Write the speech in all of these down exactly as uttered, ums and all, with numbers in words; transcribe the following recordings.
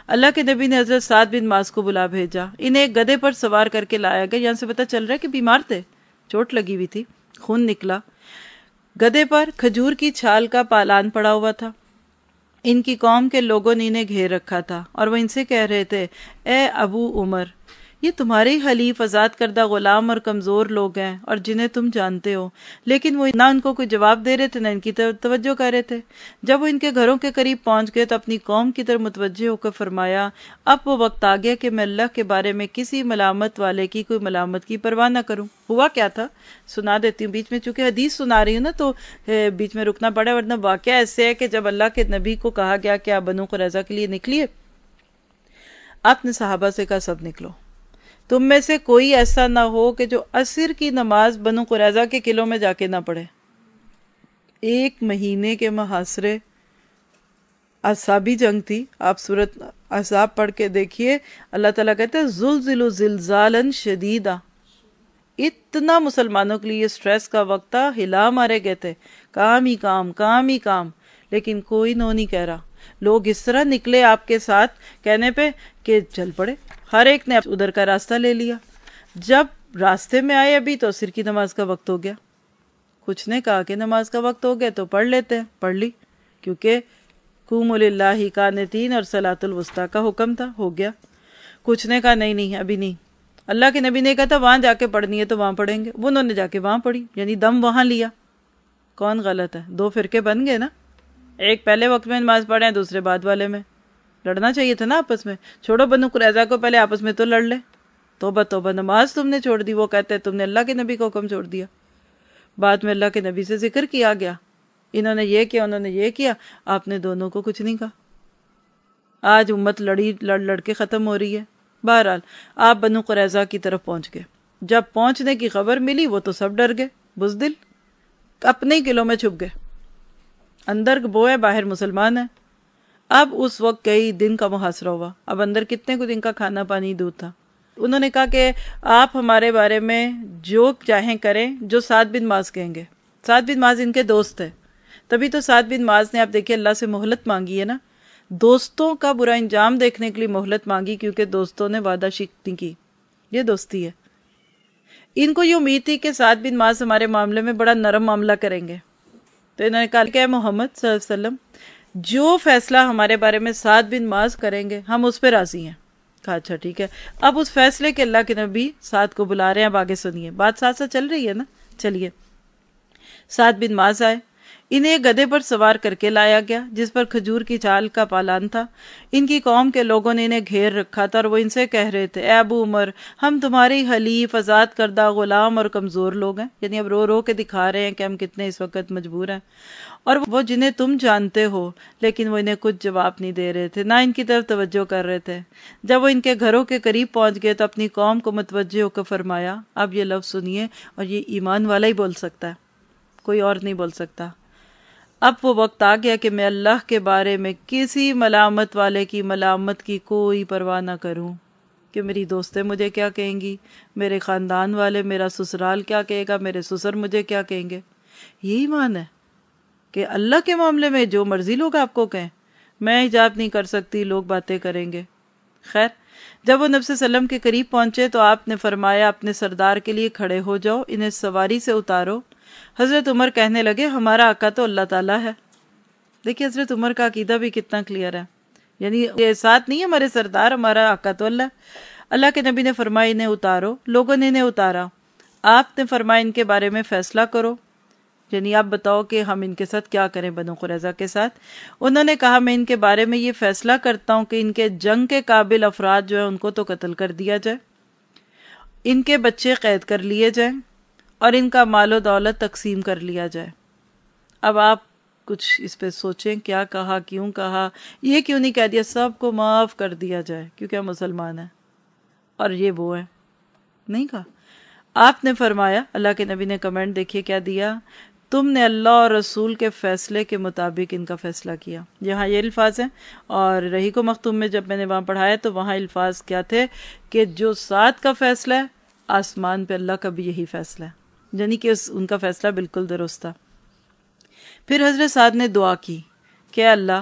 اللہ کے نبی نے حضرت سعد بن معاذ کو بلا بھیجا. انہیں ایک گدھے پر سوار کر کے لایا گیا. یہاں سے پتہ چل رہا ہے کہ بیمار تھے, چوٹ لگی ہوئی تھی, خون نکلا. گدھے پر کھجور کی چھال کا پالان پڑا ہوا تھا. ان کی قوم کے لوگوں نے انہیں گھیر رکھا تھا اور وہ ان سے کہہ رہے تھے, اے ابو عمر, یہ تمہارے ہی حلیف آزاد کردہ غلام اور کمزور لوگ ہیں اور جنہیں تم جانتے ہو. لیکن وہ نہ ان کو کوئی جواب دے رہے تھے نہ ان کی طرف توجہ کر رہے تھے. جب وہ ان کے گھروں کے قریب پہنچ گئے تو اپنی قوم کی طرف متوجہ ہو کر فرمایا, اب وہ وقت آ گیا کہ میں اللہ کے بارے میں کسی ملامت والے کی کوئی ملامت کی پرواہ نہ کروں. ہوا کیا تھا سنا دیتی ہوں, بیچ میں چونکہ حدیث سنا رہی ہوں نا تو بیچ میں رکنا پڑا, ورنہ واقعہ ایسے ہے کہ جب اللہ کے نبی کو کہا گیا کہ آپ بنو قریظہ کے لیے نکلیے, آپ نے صحابہ سے کہا سب نکلو, تم میں سے کوئی ایسا نہ ہو کہ جو عصر کی نماز بنو قریظہ کے قلعوں میں جا کے نہ پڑھے. ایک مہینے کے محاصرے, اعصابی جنگ تھی. آپ سورۃ احزاب پڑھ کے دیکھیے, اللہ تعالیٰ کہتے ہیں زلزلوا زلزالا شدیدا. اتنا مسلمانوں کے لیے سٹریس کا وقت تھا, ہلا مارے گئے تھے, کام ہی کام کام ہی کام, لیکن کوئی نو نہیں کہہ رہا. لوگ اس طرح نکلے آپ کے ساتھ کہنے پہ کہ چل پڑے, ہر ایک نے ادھر کا راستہ لے لیا. جب راستے میں آئے ابھی تو عصر کی نماز کا وقت ہو گیا. کچھ نے کہا کہ نماز کا وقت ہو گیا تو پڑھ لیتے ہیں, پڑھ لی, کیونکہ قوموا للہ قانتین اور صلاۃ الوسطیٰ کا حکم تھا, ہو گیا. کچھ نے کہا نہیں نہیں ابھی نہیں, اللہ کے نبی نے کہا تھا وہاں جا کے پڑھنی ہے تو وہاں پڑھیں گے. انہوں نے جا کے وہاں پڑھی, یعنی دم وہاں لیا. کون غلط ہے؟ دو فرقے بن گئے نا, ایک پہلے وقت میں نماز پڑھے, دوسرے بعد والے میں. لڑنا چاہیے تھا نا آپس میں, چھوڑو بنو قریظہ کو, پہلے آپس میں تو لڑ لے. توبہ توبہ, نماز تم نے چھوڑ دی, وہ کہتے ہیں تم نے اللہ کے نبی کو حکم چھوڑ دیا. بعد میں اللہ کے نبی سے ذکر کیا گیا, انہوں نے یہ کیا انہوں نے یہ کیا, آپ نے دونوں کو کچھ نہیں کہا. آج امت لڑی لڑ لڑ کے ختم ہو رہی ہے. بہرحال آپ بنو قریظہ کی طرف پہنچ گئے. جب پہنچنے کی خبر ملی وہ تو سب ڈر گئے, بزدل, اپنے ہی قلعوں میں چھپ گئے. اندر وہ ہے, باہر مسلمان ہے. اب اس وقت کئی دن کا محاصرہ ہوا. اب اندر کتنے کو دن کا کھانا پانی دودھ تھا. انہوں نے کہا کہ آپ ہمارے بارے میں جو چاہیں کریں, جو سعد بن معاذ کہیں گے. سعد بن معاذ ان کے دوست تھے, تبھی تو سعد بن معاذ نے, آپ دیکھیے, اللہ سے مہلت مانگی ہے نا, دوستوں کا برا انجام دیکھنے کے لیے مہلت مانگی, کیونکہ دوستوں نے وعدہ شکنی کی. یہ دوستی ہے. ان کو یہ امید تھی کہ سعد بن معاذ ہمارے معاملے میں بڑا نرم معاملہ کریں گے, تو انہوں نے کہا کہ اے محمد صلی اللہ علیہ وسلم, جو فیصلہ ہمارے بارے میں سعد بن معاذ کریں گے ہم اس پہ راضی ہیں. کہا اچھا ٹھیک ہے. اب اس فیصلے کے اللہ کے نبی سعد کو بلا رہے ہیں, اب آگے سنیے, بات ساتھ ساتھ چل رہی ہے نا. چلیے, سعد بن معاذ آئے. انہیں ایک گدھے پر سوار کر کے لایا گیا جس پر کھجور کی چھال کا پالان تھا. ان کی قوم کے لوگوں نے انہیں گھیر رکھا تھا اور وہ ان سے کہہ رہے تھے, اے ابو عمر, ہم تمہاری حلیف آزاد کردہ غلام اور کمزور لوگ ہیں. یعنی اب رو رو کے دکھا رہے ہیں کہ ہم کتنے اس وقت مجبور ہیں, اور وہ جنہیں تم جانتے ہو. لیکن وہ انہیں کچھ جواب نہیں دے رہے تھے, نہ ان کی طرف توجہ کر رہے تھے. جب وہ ان کے گھروں کے قریب پہنچ گئے تو اپنی قوم کو متوجہ ہو کر فرمایا, اب یہ لفظ سنیے, اور یہ ایمان والا ہی بول سکتا ہے, کوئی اور نہیں بول سکتا. اب وہ وقت آ گیا کہ میں اللہ کے بارے میں کسی ملامت والے کی ملامت کی کوئی پرواہ نہ کروں, کہ میری دوستیں مجھے کیا کہیں گی, میرے خاندان والے, میرا سسرال کیا کہے گا, میرے سسر مجھے کیا کہیں گے. یہی ایمان ہے کہ اللہ کے معاملے میں جو مرضی لوگ آپ کو کہیں, میں حجاب نہیں کر سکتی, لوگ باتیں کریں گے. خیر, جب وہ نبی صلی اللہ علیہ وسلم کے قریب پہنچے تو آپ نے فرمایا, اپنے سردار کے لیے کھڑے ہو جاؤ, انہیں سواری سے اتارو. حضرت عمر کہنے لگے, ہمارا آقا تو اللہ تعالیٰ ہے. دیکھیے حضرت عمر کا عقیدہ بھی کتنا کلیئر ہے, یعنی یہ ساتھ نہیں ہے ہمارے سردار, ہمارا آقا تو اللہ. اللہ کے نبی نے فرمایا انہیں اتارو. لوگوں نے انہیں اتارا. آپ نے فرمایا ان کے بارے میں فیصلہ کرو, یعنی آپ بتاؤ کہ ہم ان کے ساتھ کیا کریں, بنو قریظہ کے ساتھ. انہوں نے کہا, میں ان کے بارے میں یہ فیصلہ کرتا ہوں کہ ان کے جنگ کے قابل افراد جو ہیں ان کو تو قتل کر دیا جائے, ان کے بچے قید کر لیے جائیں, اور ان کا مال و دولت تقسیم کر لیا جائے. اب آپ کچھ اس پہ سوچیں, کیا کہا, کیوں کہا, یہ کیوں نہیں کہہ دیا سب کو معاف کر دیا جائے کیونکہ ہم مسلمان ہیں اور یہ وہ ہے, نہیں کہا. آپ نے فرمایا, اللہ کے نبی نے کمنٹ دیکھیے کیا دیا, تم نے اللہ اور رسول کے فیصلے کے مطابق ان کا فیصلہ کیا. یہاں یہ الفاظ ہیں, اور رحیق و مختوم میں جب میں نے وہاں پڑھایا تو وہاں الفاظ کیا تھے کہ جو سعد کا فیصلہ ہے, آسمان پہ اللہ کا بھی یہی فیصلہ ہے, یعنی کہ ان کا فیصلہ بالکل درست تھا. پھر حضرت سعد نے دعا کی کہ اللہ,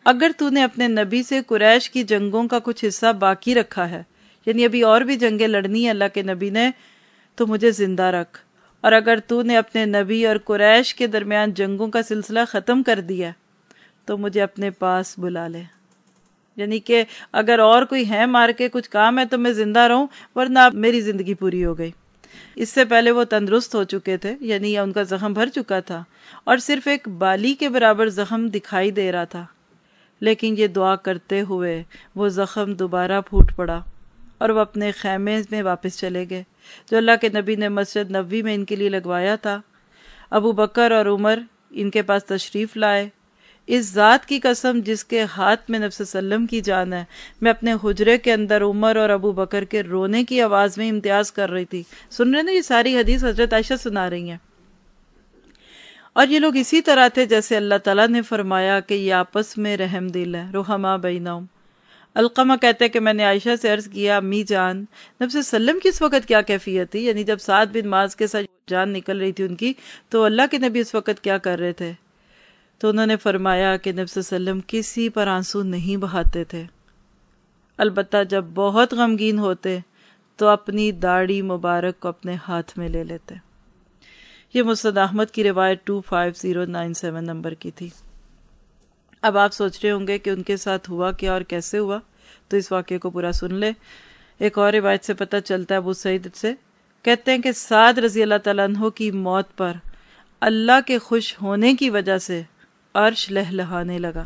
اگر تو نے اپنے نبی سے قریش کی جنگوں کا کچھ حصہ باقی رکھا ہے، یعنی ابھی اور بھی جنگیں لڑنی ہے اللہ کے نبی نے، تو مجھے زندہ رکھ، اور اگر تو نے اپنے نبی اور قریش کے درمیان جنگوں کا سلسلہ ختم کر دیا تو مجھے اپنے پاس بلا لے، یعنی کہ اگر اور کوئی ہے مار کے کچھ کام ہے تو میں زندہ رہوں، ورنہ اب میری زندگی پوری ہو گئی۔ اس سے پہلے وہ تندرست ہو چکے تھے، یعنی ان کا زخم بھر چکا تھا اور صرف ایک بالی کے برابر زخم دکھائی دے رہا تھا، لیکن یہ دعا کرتے ہوئے وہ زخم دوبارہ پھوٹ پڑا اور وہ اپنے خیمے میں واپس چلے گئے جو اللہ کے نبی نے مسجد نبوی میں ان کے لیے لگوایا تھا۔ ابو بکر اور عمر ان کے پاس تشریف لائے۔ اس ذات کی قسم جس کے ہاتھ میں نبی صلی اللہ علیہ وسلم کی جان ہے، میں اپنے حجرے کے اندر عمر اور ابو بکر کے رونے کی آواز میں امتیاز کر رہی تھی۔ سن رہے نا، یہ ساری حدیث حضرت عائشہ سنا رہی ہیں۔ اور یہ لوگ اسی طرح تھے جیسے اللہ تعالیٰ نے فرمایا کہ یہ آپس میں رحم دل ہے، رحماء بینہم۔ علقمہ کہتے ہیں کہ میں نے عائشہ سے عرض کیا، امی جان، نبی صلی اللہ علیہ وسلم کی اس وقت کیا کیفیت تھی؟ یعنی جب سعد بن معاذ کے ساتھ جان نکل رہی تھی ان کی، تو اللہ کے نبی اس وقت کیا کر رہے تھے؟ تو انہوں نے فرمایا کہ نبی صلی اللہ علیہ وسلم کسی پر آنسو نہیں بہاتے تھے، البتہ جب بہت غمگین ہوتے تو اپنی داڑھی مبارک کو اپنے ہاتھ میں لے لیتے۔ یہ مسند احمد کی روایت دو پانچ صفر نو سات نمبر کی تھی۔ اب آپ سوچ رہے ہوں گے کہ ان کے ساتھ ہوا کیا اور کیسے ہوا، تو اس واقعے کو پورا سن لے۔ ایک اور روایت سے پتہ چلتا ہے، ابو سعید سے کہتے ہیں کہ سعد رضی اللہ تعالیٰ عنہ کی موت پر اللہ کے خوش ہونے کی وجہ سے عرش لہلہانے لگا۔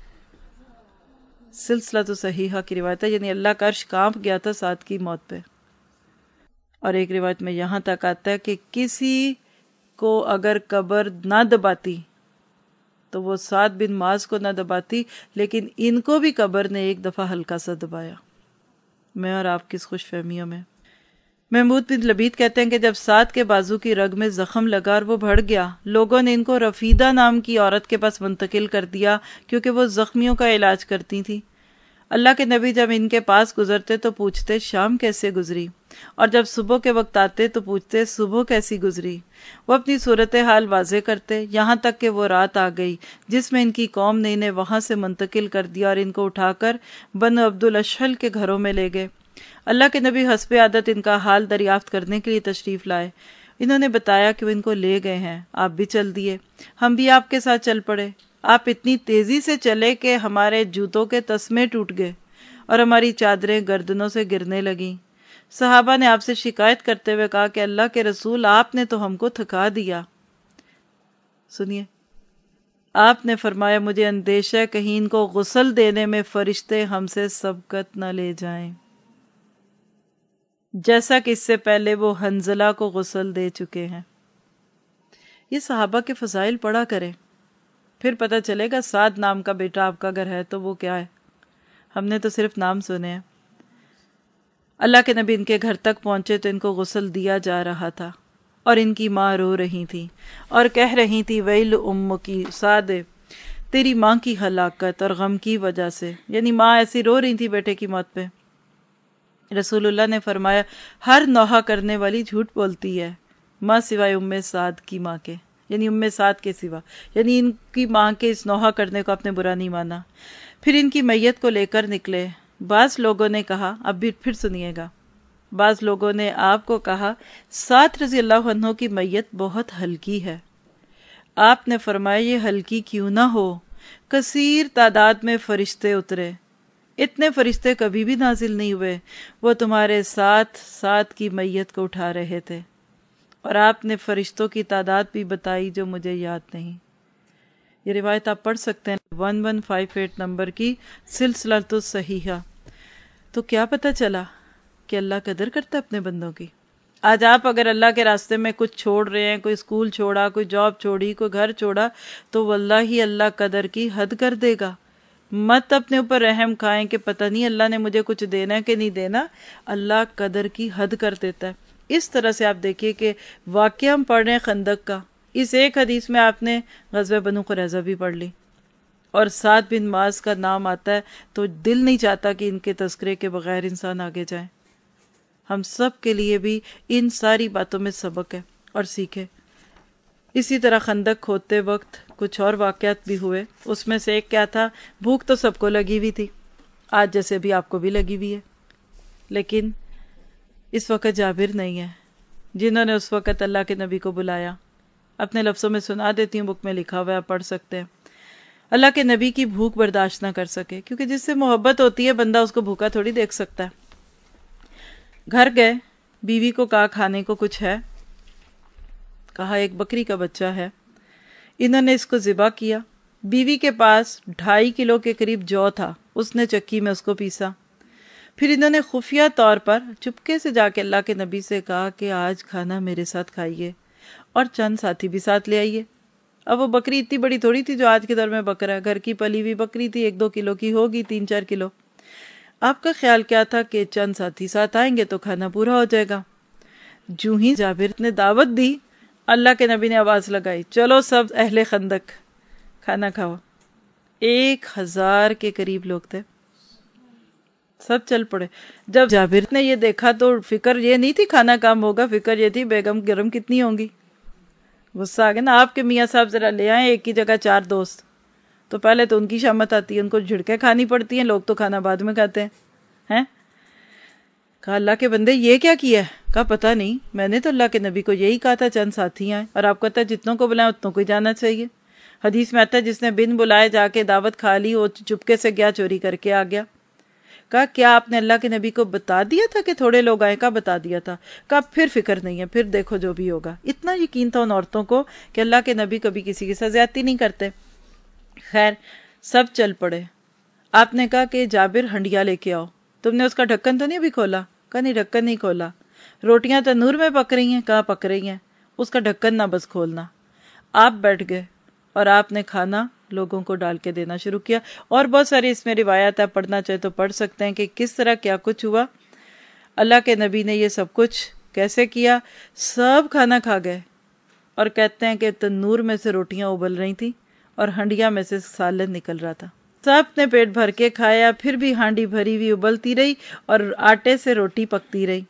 سلسلہ تو صحیحہ کی روایت ہے، یعنی اللہ کا عرش کانپ گیا تھا سعد کی موت پہ۔ اور ایک روایت میں یہاں تک آتا ہے کہ کسی کو اگر قبر نہ دباتی تو وہ سعد بن معاذ کو نہ دباتی، لیکن ان کو بھی قبر نے ایک دفعہ ہلکا سا دبایا۔ میں اور آپ کس خوش فہمیوں میں۔ محمود بن لبید کہتے ہیں کہ جب سعد کے بازو کی رگ میں زخم لگا اور وہ بڑھ گیا، لوگوں نے ان کو رفیدہ نام کی عورت کے پاس منتقل کر دیا کیونکہ وہ زخمیوں کا علاج کرتی تھی۔ اللہ کے نبی جب ان کے پاس گزرتے تو پوچھتے شام کیسے گزری، اور جب صبح کے وقت آتے تو پوچھتے صبح کیسی گزری۔ وہ اپنی صورتحال واضح کرتے، یہاں تک کہ وہ رات آ گئی جس میں ان کی قوم نے انہیں وہاں سے منتقل کر دیا اور ان کو اٹھا کر بنو عبد الاشحل کے گھروں میں لے گئے۔ اللہ کے نبی حسب عادت ان کا حال دریافت کرنے کے لیے تشریف لائے۔ انہوں نے بتایا کہ وہ ان کو لے گئے ہیں، آپ بھی چل دیے، ہم بھی آپ کے ساتھ چل پڑے۔ آپ اتنی تیزی سے چلے کہ ہمارے جوتوں کے تسمے ٹوٹ گئے اور ہماری چادریں گردنوں سے گرنے لگیں۔ صحابہ نے آپ سے شکایت کرتے ہوئے کہا کہ اللہ کے رسول، آپ نے تو ہم کو تھکا دیا۔ سنیے، آپ نے فرمایا مجھے اندیشہ ہے کہیں ان کو غسل دینے میں فرشتے ہم سے سبقت نہ لے جائیں، جیسا کہ اس سے پہلے وہ حنزلہ کو غسل دے چکے ہیں۔ یہ صحابہ کے فضائل پڑھا کریں، پھر پتہ چلے گا سعد نام کا بیٹا آپ کا اگر ہے تو وہ کیا ہے۔ ہم نے تو صرف نام سنے ہیں۔ اللہ کے نبی ان کے گھر تک پہنچے تو ان کو غسل دیا جا رہا تھا اور ان کی ماں رو رہی تھی اور کہہ رہی تھی ویل ام کی سعد، تیری ماں کی ہلاکت اور غم کی وجہ سے، یعنی ماں ایسی رو رہی تھی بیٹے کی موت پہ۔ رسول اللہ نے فرمایا ہر نوحہ کرنے والی جھوٹ بولتی ہے ماں سوائے ام سعد کی ماں کے، یعنی ام سعد کے سوا، یعنی ان کی ماں کے اس نوحہ کرنے کو آپ نے برا نہیں مانا۔ پھر ان کی میت کو لے کر نکلے۔ بعض لوگوں نے کہا، اب بھی پھر سنیے گا، بعض لوگوں نے آپ کو کہا سعد رضی اللہ عنہ کی میت بہت ہلکی ہے۔ آپ نے فرمایا یہ ہلکی کیوں نہ ہو، کثیر تعداد میں فرشتے اترے، اتنے فرشتے کبھی بھی نازل نہیں ہوئے، وہ تمہارے ساتھ ساتھ کی میت کو اٹھا رہے تھے، اور آپ نے فرشتوں کی تعداد بھی بتائی جو مجھے یاد نہیں۔ یہ روایت آپ پڑھ سکتے ہیں one one five eight number کی سلسلہ تو صحیحہ۔ تو کیا پتہ چلا کہ اللہ قدر کرتا ہے اپنے بندوں کی۔ آج آپ اگر اللہ کے راستے میں کچھ چھوڑ رہے ہیں، کوئی اسکول چھوڑا، کوئی جاب چھوڑی، کوئی گھر چھوڑا، تو واللہ ہی اللہ قدر کی حد کر دے گا۔ مت اپنے اوپر رحم کھائیں کہ پتہ نہیں اللہ نے مجھے کچھ دینا ہے کہ نہیں دینا، اللہ قدر کی حد کر دیتا ہے۔ اس طرح سے آپ دیکھیے کہ واقعہ ہم پڑھ رہے ہیں خندق کا، اس ایک حدیث میں آپ نے غزوہ بنو قریظہ بھی پڑھ لی، اور سعد بن معاذ کا نام آتا ہے تو دل نہیں چاہتا کہ ان کے تذکرے کے بغیر انسان آگے جائے۔ ہم سب کے لیے بھی ان ساری باتوں میں سبق ہے اور سیکھے۔ اسی طرح خندق کھودتے وقت کچھ اور واقعات بھی ہوئے. اس میں سے ایک کیا تھا، بھوک تو سب کو لگی ہوئی تھی، آج جیسے بھی آپ کو بھی لگی ہوئی ہے، لیکن اس وقت جابر نہیں ہے جنہوں نے اس وقت اللہ کے نبی کو بلایا. اپنے لفظوں میں سنا دیتی ہوں، بک میں لکھا ہوا ہے، آپ پڑھ سکتے ہیں. اللہ کے نبی کی بھوک برداشت نہ کر سکے، کیونکہ جس سے محبت ہوتی ہے بندہ اس کو بھوکا تھوڑی دیکھ سکتا ہے. گھر گئے، بیوی کو کہا کھانے کو کچھ ہے، کہا ایک بکری کا بچہ ہے. انہوں نے اس کو ذبح کیا. بیوی کے پاس ڈھائی کلو کے قریب جو تھا، اس نے چکی میں اس کو پیسا. پھر انہوں نے خفیہ طور پر چپکے سے جا کے اللہ کے نبی سے کہا کہ آج کھانا میرے ساتھ کھائیے اور چند ساتھی بھی ساتھ لے آئیے. اب وہ بکری اتنی بڑی تھوڑی تھی جو آج کے دور میں بکرا ہے، گھر کی پلی ہوئی بکری تھی، ایک دو کلو کی ہوگی، تین چار کلو. آپ کا خیال کیا تھا کہ چند ساتھی ساتھ آئیں گے تو کھانا پورا ہو جائے گا. جو ہی جابر نے دعوت دی، اللہ کے نبی نے آواز لگائی، چلو سب اہل خندق کھانا کھاؤ. ایک ہزار کے قریب لوگ تھے، سب چل پڑے. جب جابر نے یہ دیکھا تو فکر یہ نہیں تھی کھانا کام ہوگا، فکر یہ تھی بیگم گرم کتنی ہوں گی. غصہ آ گیا نا، آپ کے میاں صاحب ذرا لے آئیں ایک کی جگہ چار دوست، تو پہلے تو ان کی شامت آتی ہے، ان کو جھڑکیں کھانی پڑتی ہیں، لوگ تو کھانا بعد میں کھاتے ہیں ہیں کہا اللہ کے بندے یہ کیا کیا ہے؟ کہا پتہ نہیں، میں نے تو اللہ کے نبی کو یہی کہا تھا چند ساتھی آئیں، اور آپ کہتا ہے جتنوں کو بلائیں اتنوں کو ہی جانا چاہیے. حدیث میں آتا ہے جس نے بن بلائے جا کے دعوت کھا لی، وہ چپکے سے گیا، چوری کر کے آ گیا. کہا کیا آپ نے اللہ کے نبی کو بتا دیا تھا کہ تھوڑے لوگ آئے؟ کہا بتا دیا تھا. کہا پھر فکر نہیں ہے، پھر دیکھو جو بھی ہوگا. اتنا یقین تھا ان عورتوں کو کہ اللہ کے نبی کبھی کسی کے ساتھ زیادتی نہیں کرتے. خیر سب چل پڑے. آپ نے کہا کہ جابر ہنڈیا لے کے آؤ. تم نے اس کا ڈھکن تو نہیں ابھی کھولا؟ کہا نہیں ڈھکن نہیں کھولا. روٹیاں تنور میں پک رہی ہیں؟ کہا پک رہی ہیں. اس کا ڈھکن نہ بس کھولنا. آپ بیٹھ گئے اور آپ نے کھانا لوگوں کو ڈال کے دینا شروع کیا. اور بہت ساری اس میں روایات ہے، پڑھنا چاہے تو پڑھ سکتے ہیں کہ کس طرح کیا کچھ ہوا. اللہ کے نبی نے یہ سب کچھ کیسے کیا. سب کھانا کھا گئے، اور کہتے ہیں کہ تنور میں سے روٹیاں ابل رہی تھیں اور ہنڈیا میں سے سالن نکل رہا تھا. سب نے پیٹ بھر کے کھایا، پھر بھی ہانڈی بھری ہوئی ابلتی رہی اور آٹے سے روٹی پکتی رہی.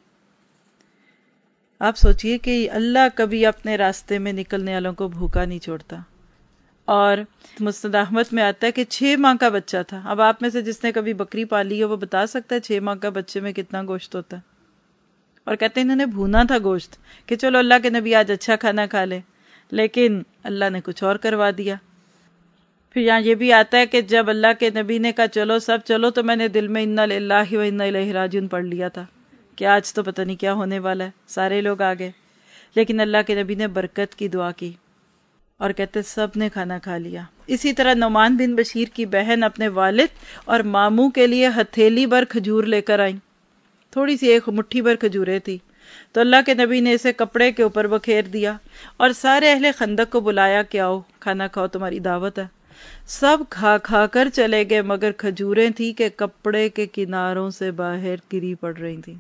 آپ سوچئے کہ اللہ کبھی اپنے راستے میں نکلنے والوں کو بھوکا نہیں چھوڑتا. اور مسند احمد میں آتا ہے کہ چھ ماہ کا بچہ تھا. اب آپ میں سے جس نے کبھی بکری پالی ہے وہ بتا سکتا ہے چھ ماہ کا بچے میں کتنا گوشت ہوتا ہے. اور کہتے ہیں انہوں نے بھونا تھا گوشت کہ چلو اللہ کے نبی آج اچھا کھانا کھا لے، لیکن اللہ نے کچھ اور کروا دیا. پھر یہاں یہ بھی آتا ہے کہ جب اللہ کے نبی نے کہا چلو سب چلو، تو میں نے دل میں انا للہ و انا الیہ راجعون پڑھ لیا تھا کہ آج تو پتہ نہیں کیا ہونے والا ہے. سارے لوگ آ گئے، لیکن اللہ کے نبی نے برکت کی دعا کی اور کہتے سب نے کھانا کھا لیا. اسی طرح نعمان بن بشیر کی بہن اپنے والد اور ماموں کے لیے ہتھیلی بھر کھجور لے کر آئیں. تھوڑی سی ایک مٹھی بھر کھجوریں تھی، تو اللہ کے نبی نے اسے کپڑے کے اوپر بکھیر دیا اور سارے اہل خندق کو بلایا کہ آؤ کھانا کھاؤ، تمہاری دعوت ہے. سب کھا کھا کر چلے گئے، مگر کھجوریں تھی کہ کپڑے کے کناروں سے باہر گری پڑ رہی تھی.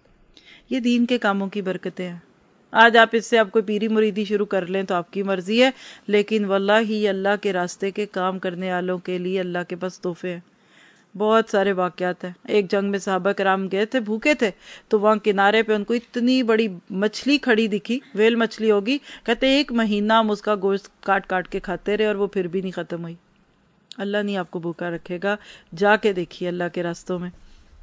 یہ دین کے کاموں کی برکتیں ہیں. آج آپ اس سے آپ کوئی پیری مریدی شروع کر لیں تو آپ کی مرضی ہے، لیکن واللہ ہی اللہ کے راستے کے کام کرنے والوں کے لیے اللہ کے پاس تحفے ہیں. بہت سارے واقعات ہیں. ایک جنگ میں صحابہ کرام گئے تھے، بھوکے تھے، تو وہاں کنارے پہ ان کو اتنی بڑی مچھلی کھڑی دکھی، ویل مچھلی ہوگی، کہتے ایک مہینہ ہم اس کا گوشت کاٹ کاٹ کے کھاتے رہے اور وہ پھر بھی نہیں ختم ہوئی. اللہ نہیں آپ کو بھوکا رکھے گا، جا کے دیکھیے اللہ کے راستوں میں.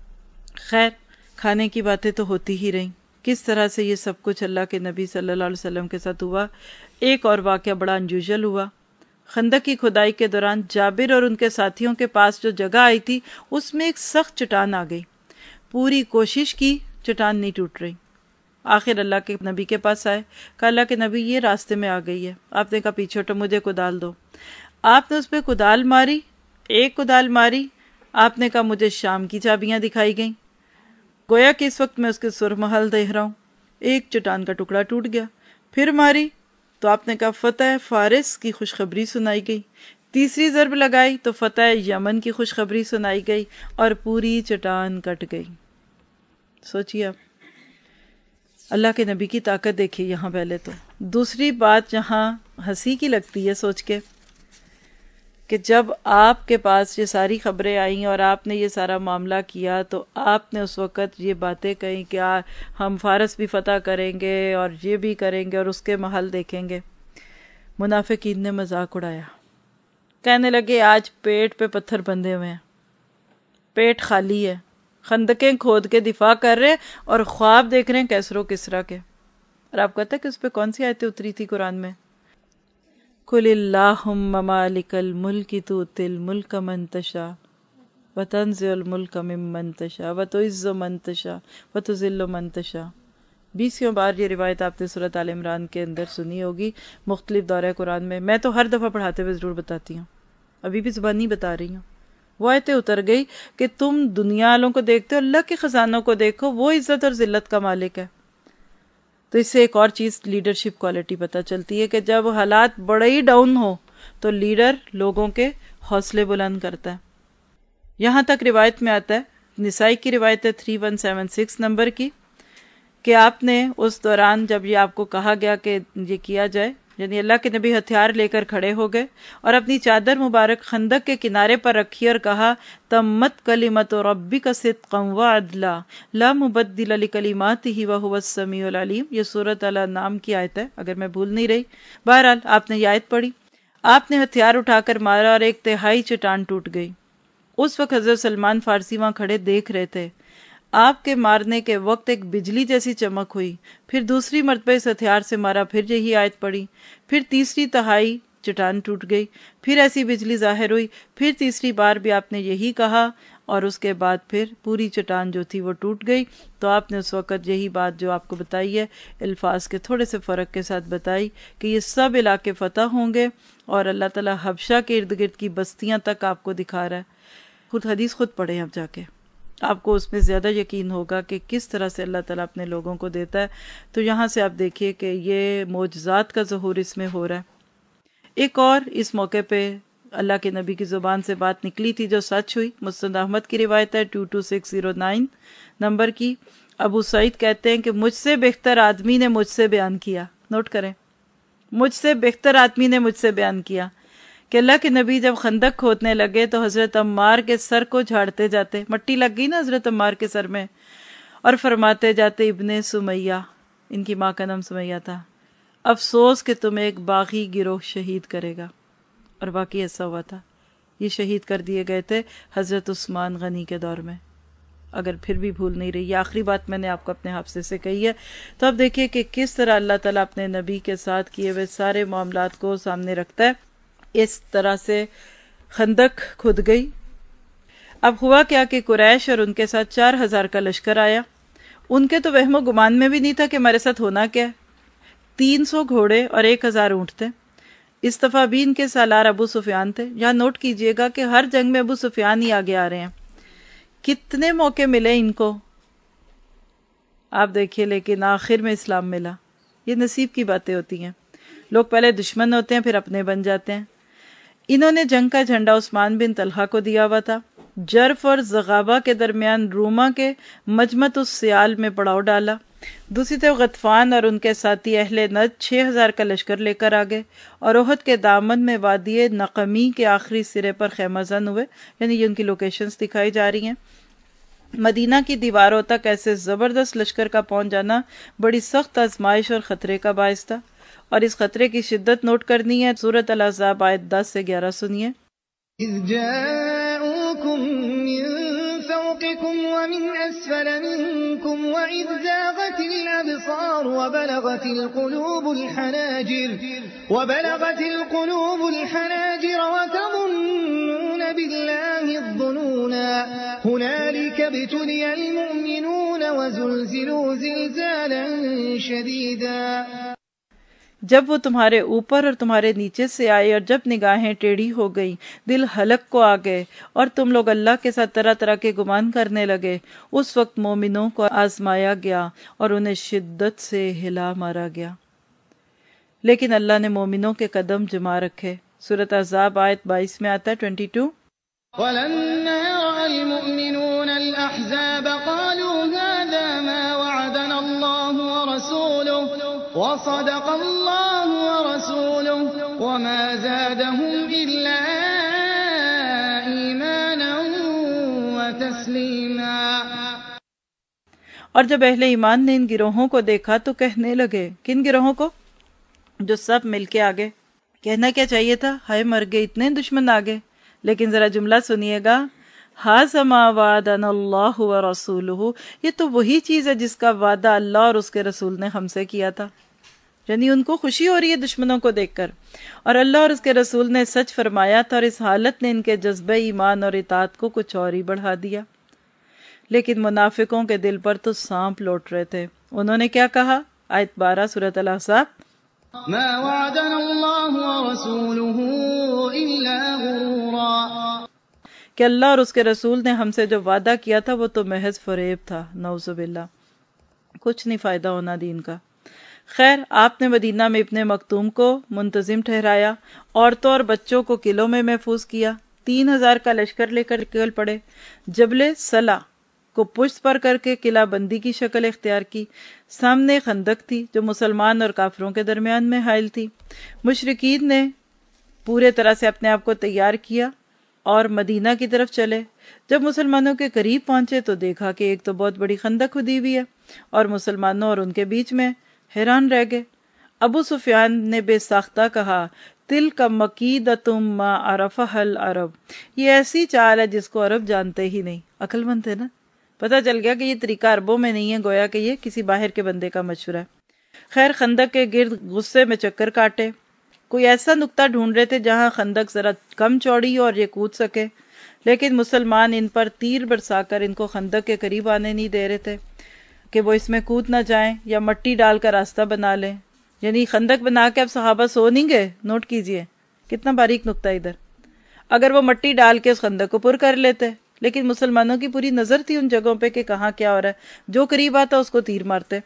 خیر کھانے کی باتیں تو ہوتی ہی رہیں. کس طرح سے یہ سب کچھ اللہ کے نبی صلی اللہ علیہ وسلم کے ساتھ ہوا. ایک اور واقعہ بڑا انجوژل ہوا. خندق کی کھدائی کے دوران جابر اور ان کے ساتھیوں کے پاس جو جگہ آئی تھی اس میں ایک سخت چٹان آ گئی. پوری کوشش کی، چٹان نہیں ٹوٹ رہی. آخر اللہ کے نبی کے پاس آئے، کہا اللہ کے نبی یہ راستے میں آ گئی ہے. آپ نے کہا پیچھے ہٹو، مجھے کدال دو. آپ نے اس پہ کدال ماری، ایک کدال ماری. آپ نے کہا مجھے شام کی چابیاں دکھائی گئیں، گویا کہ اس وقت میں اس کے سرمحل دیکھ رہا ہوں. ایک چٹان کا ٹکڑا ٹوٹ گیا. پھر ماری تو آپ نے کہا فتح فارس کی خوشخبری سنائی گئی. تیسری ضرب لگائی تو فتح یمن کی خوشخبری سنائی گئی اور پوری چٹان کٹ گئی. سوچیے آپ اللہ کے نبی کی طاقت دیکھیے یہاں پہلے تو. دوسری بات جہاں ہنسی کی لگتی ہے سوچ کے کہ جب آپ کے پاس یہ ساری خبریں آئیں اور آپ نے یہ سارا معاملہ کیا تو آپ نے اس وقت یہ باتیں کہیں کہ ہم فارس بھی فتح کریں گے اور یہ بھی کریں گے اور اس کے محل دیکھیں گے. منافقین نے مذاق اڑایا، کہنے لگے آج پیٹ پہ پتھر بندھے ہوئے ہیں، پیٹ خالی ہے، خندقیں کھود کے دفاع کر رہے اور خواب دیکھ رہے ہیں کیسر و کسرا کے۔ اور آپ کہتے ہیں کہ اس پہ کون سی آیتیں اتری تھی قرآن میں؟ قل اللہم مالک الملک تؤتی الملک من تشاء وتنزع الملک ممن تشاء وتعز من تشاء وتذل من تشاء۔ بیسیوں بار یہ روایت آپ نے سورۃ آل عمران کے اندر سنی ہوگی مختلف دورہ قرآن میں۔ میں تو ہر دفعہ پڑھاتے ہوئے ضرور بتاتی ہوں، ابھی بھی زبانی بتا رہی ہوں۔ وہ آیتیں اتر گئی کہ تم دنیا والوں کو دیکھتے ہو، اللہ کے خزانوں کو دیکھو، وہ عزت اور ذلت کا مالک ہے۔ تو اس سے ایک اور چیز لیڈرشپ کوالٹی پتہ چلتی ہے کہ جب حالات بڑے ہی ڈاؤن ہو تو لیڈر لوگوں کے حوصلے بلند کرتا ہے۔ یہاں تک روایت میں آتا ہے، نسائی کی روایت ہے three one seven six number کی، کہ آپ نے اس دوران جب یہ آپ کو کہا گیا کہ یہ کیا جائے، یعنی اللہ کے نبی ہتھیار لے کر کھڑے ہو گئے اور اپنی چادر مبارک خندق کے کنارے پر رکھی اور کہا تمت کلمت ربک صدقا وعدلا لا مبدل لکلماتہ وہو السمیع العلیم۔ یہ سورۃ الانعام کی آیت ہے اگر میں بھول نہیں رہی۔ بہرحال آپ نے یہ آیت پڑھی، آپ نے ہتھیار اٹھا کر مارا اور ایک تہائی چٹان ٹوٹ گئی۔ اس وقت حضرت سلمان فارسی وہاں کھڑے دیکھ رہے تھے۔ آپ کے مارنے کے وقت ایک بجلی جیسی چمک ہوئی، پھر دوسری مرتبہ اس ہتھیار سے مارا، پھر یہی آیت پڑھی، پھر تیسری تہائی چٹان ٹوٹ گئی، پھر ایسی بجلی ظاہر ہوئی، پھر تیسری بار بھی آپ نے یہی کہا اور اس کے بعد پھر پوری چٹان جو تھی وہ ٹوٹ گئی۔ تو آپ نے اس وقت یہی بات جو آپ کو بتائی ہے الفاظ کے تھوڑے سے فرق کے ساتھ بتائی کہ یہ سب علاقے فتح ہوں گے، اور اللہ تعالیٰ حبشہ کے ارد گرد کی بستیاں تک آپ کو دکھا رہا ہے۔ خود حدیث خود پڑھیں اب جا کے، آپ کو اس میں زیادہ یقین ہوگا کہ کس طرح سے اللہ تعالیٰ اپنے لوگوں کو دیتا ہے۔ تو یہاں سے آپ دیکھیے کہ یہ معجزات کا ظہور اس میں ہو رہا ہے۔ ایک اور اس موقع پہ اللہ کے نبی کی زبان سے بات نکلی تھی جو سچ ہوئی، مسند احمد کی روایت ہے two two six zero nine number کی۔ ابو سعید کہتے ہیں کہ مجھ سے بہتر آدمی نے مجھ سے بیان کیا، نوٹ کریں، مجھ سے بہتر آدمی نے مجھ سے بیان کیا کہ اللہ کے نبی جب خندق کھودنے لگے تو حضرت عمار کے سر کو جھاڑتے جاتے، مٹی لگ گئی نا حضرت عمار کے سر میں، اور فرماتے جاتے ابن سمیہ، ان کی ماں کا نام سمیہ تھا، افسوس کہ تمہیں ایک باغی گروہ شہید کرے گا۔ اور واقعی ایسا ہوا تھا، یہ شہید کر دیے گئے تھے حضرت عثمان غنی کے دور میں، اگر پھر بھی بھول نہیں رہی۔ یہ آخری بات میں نے آپ کو اپنے حافظے سے کہی ہے۔ تو اب دیکھیے کہ کس طرح اللہ تعالیٰ اپنے نبی کے ساتھ کیے ہوئے سارے معاملات کو سامنے رکھتا ہے۔ اس طرح سے خندق کھد گئی۔ اب ہوا کیا کہ قریش اور ان کے ساتھ چار ہزار کا لشکر آیا۔ ان کے تو وہم و گمان میں بھی نہیں تھا کہ ہمارے ساتھ ہونا کیا ہے۔ تین سو گھوڑے اور ایک ہزار اونٹ تھے۔ اس دفعہ بھی ان کے سالار ابو سفیان تھے۔ یہاں نوٹ کیجئے گا کہ ہر جنگ میں ابو سفیان ہی آگے آ رہے ہیں۔ کتنے موقع ملے ان کو آپ دیکھیے، لیکن آخر میں اسلام ملا۔ یہ نصیب کی باتیں ہوتی ہیں، لوگ پہلے دشمن ہوتے ہیں پھر اپنے بن جاتے ہیں۔ انہوں نے جنگ کا جھنڈا عثمان بن طلحہ کو دیا ہوا تھا۔ جرف اور زغابہ کے درمیان روما کے مجمت السیال میں پڑاؤ ڈالا۔ دوسری طرف غطفان اور ان کے ساتھی اہل نجد چھ ہزار کا لشکر لے کر آگئے اور احد کے دامن میں وادی نقمی کے آخری سرے پر خیمہ زن ہوئے، یعنی یہ ان کی لوکیشنز دکھائی جا رہی ہیں۔ مدینہ کی دیواروں تک ایسے زبردست لشکر کا پہنچ جانا بڑی سخت آزمائش اور خطرے کا باعث تھا، اور اس خطرے کی شدت نوٹ کرنی ہے۔ سورۃ الاحزاب آیت دس سے گیارہ سنیے۔ اذ جاءوكم من فوقكم ومن اسفل منكم واذ زاغت الابصار وبلغت القلوب الحناجر وبلغت القلوب الحناجر وتظنون بالله الظنونا هنالك ابتلي المؤمنون وزلزلوا زلزالا شديدا۔ جب وہ تمہارے اوپر اور تمہارے نیچے سے آئے اور جب نگاہیں ٹیڑھی ہو گئی، دل حلق کو آ گئے اور تم لوگ اللہ کے ساتھ طرح طرح کے گمان کرنے لگے، اس وقت مومنوں کو آزمایا گیا اور انہیں شدت سے ہلا مارا گیا، لیکن اللہ نے مومنوں کے قدم جما رکھے۔ سورۃ احزاب آیت بائیس میں آتا ہے بائیس۔ وَلَمَّا رَأَى الْمُؤْمِنُونَ الْأَحْزَابَ قَالُوا هَذَا مَا وَعَدَنَا اللَّهُ وَرَسُولُهُ وَصَدَقَ اللَّهُ وَرَسُولُهُ وَمَا زَادَهُمْ إِلَّا إِيمَانًا وَتَسْلِيمًا۔ اور جب اہل ایمان نے ان گروہوں کو دیکھا تو کہنے لگے، کن گروہوں کو؟ جو سب مل کے آگے کہنا کیا چاہیے تھا؟ ہائے مر گئے، اتنے دشمن آ گئے. لیکن ذرا جملہ سنیے گا، ہاذا ما وعدنا اللہ ورسولہ، یہ تو وہی چیز ہے جس کا وعدہ اللہ اور اس کے رسول نے ہم سے کیا تھا. یعنی ان کو خوشی ہو رہی ہے دشمنوں کو دیکھ کر، اور اللہ اور اس کے رسول نے سچ فرمایا تھا، اور اس حالت نے ان کے جذبہ ایمان اور اطاعت کو کچھ اور ہی بڑھا دیا. لیکن منافقوں کے دل پر تو سانپ لوٹ رہے تھے. انہوں نے کیا کہا؟ آیت بارہ سورۃ الاحزاب، ما وعدنا اللہ ورسولہ الا غرورا، کہ اللہ اور اس کے رسول نے ہم سے جو وعدہ کیا تھا وہ تو محض فریب تھا. نعوذ باللہ، کچھ نہیں فائدہ ہونا دین کا. خیر، آپ نے مدینہ میں ابن مکتوم کو منتظم ٹھہرایا، عورتوں اور بچوں کو قلعوں میں محفوظ کیا، تین ہزار کا لشکر لے کر نکل پڑے. جبل سلا کو پشت پر کر کے قلعہ بندی کی شکل اختیار کی. سامنے خندق تھی جو مسلمان اور کافروں کے درمیان میں حائل تھی. مشرکین نے پورے طرح سے اپنے آپ کو تیار کیا اور مدینہ کی طرف چلے. جب مسلمانوں کے قریب پہنچے تو دیکھا کہ ایک تو بہت بڑی خندق کھدی ہوئی ہے اور مسلمانوں اور ان کے بیچ میں. حیران رہ گئے. ابو سفیان نے بے ساختہ کہا، تِلْکَ مَکِیدَةٌ مَا عَرَفَهَا الْعَرَبُ، یہ ایسی چال ہے جس کو عرب جانتے ہی نہیں. عقل مند تھے نا، پتہ چل گیا کہ یہ طریقہ عربوں میں نہیں ہے، گویا کہ یہ کسی باہر کے بندے کا مشورہ ہے. خیر، خندق کے گرد غصے میں چکر کاٹے. کوئی ایسا نقطہ ڈھونڈ رہے تھے جہاں خندق ذرا کم چوڑی ہو اور یہ کود سکے، لیکن مسلمان ان پر تیر برسا کر ان کو خندق کے قریب آنے نہیں دے رہے تھے کہ وہ اس میں کود نہ جائیں یا مٹی ڈال کر راستہ بنا لیں. یعنی خندق بنا کے اب صحابہ سو نہیں گئے. نوٹ کیجئے کتنا باریک نقطہ ادھر. اگر وہ مٹی ڈال کے اس خندق کو پر کر لیتے، لیکن مسلمانوں کی پوری نظر تھی ان جگہوں پہ کہ کہاں کیا ہو رہا ہے، جو قریب آتا اس کو تیر مارتے.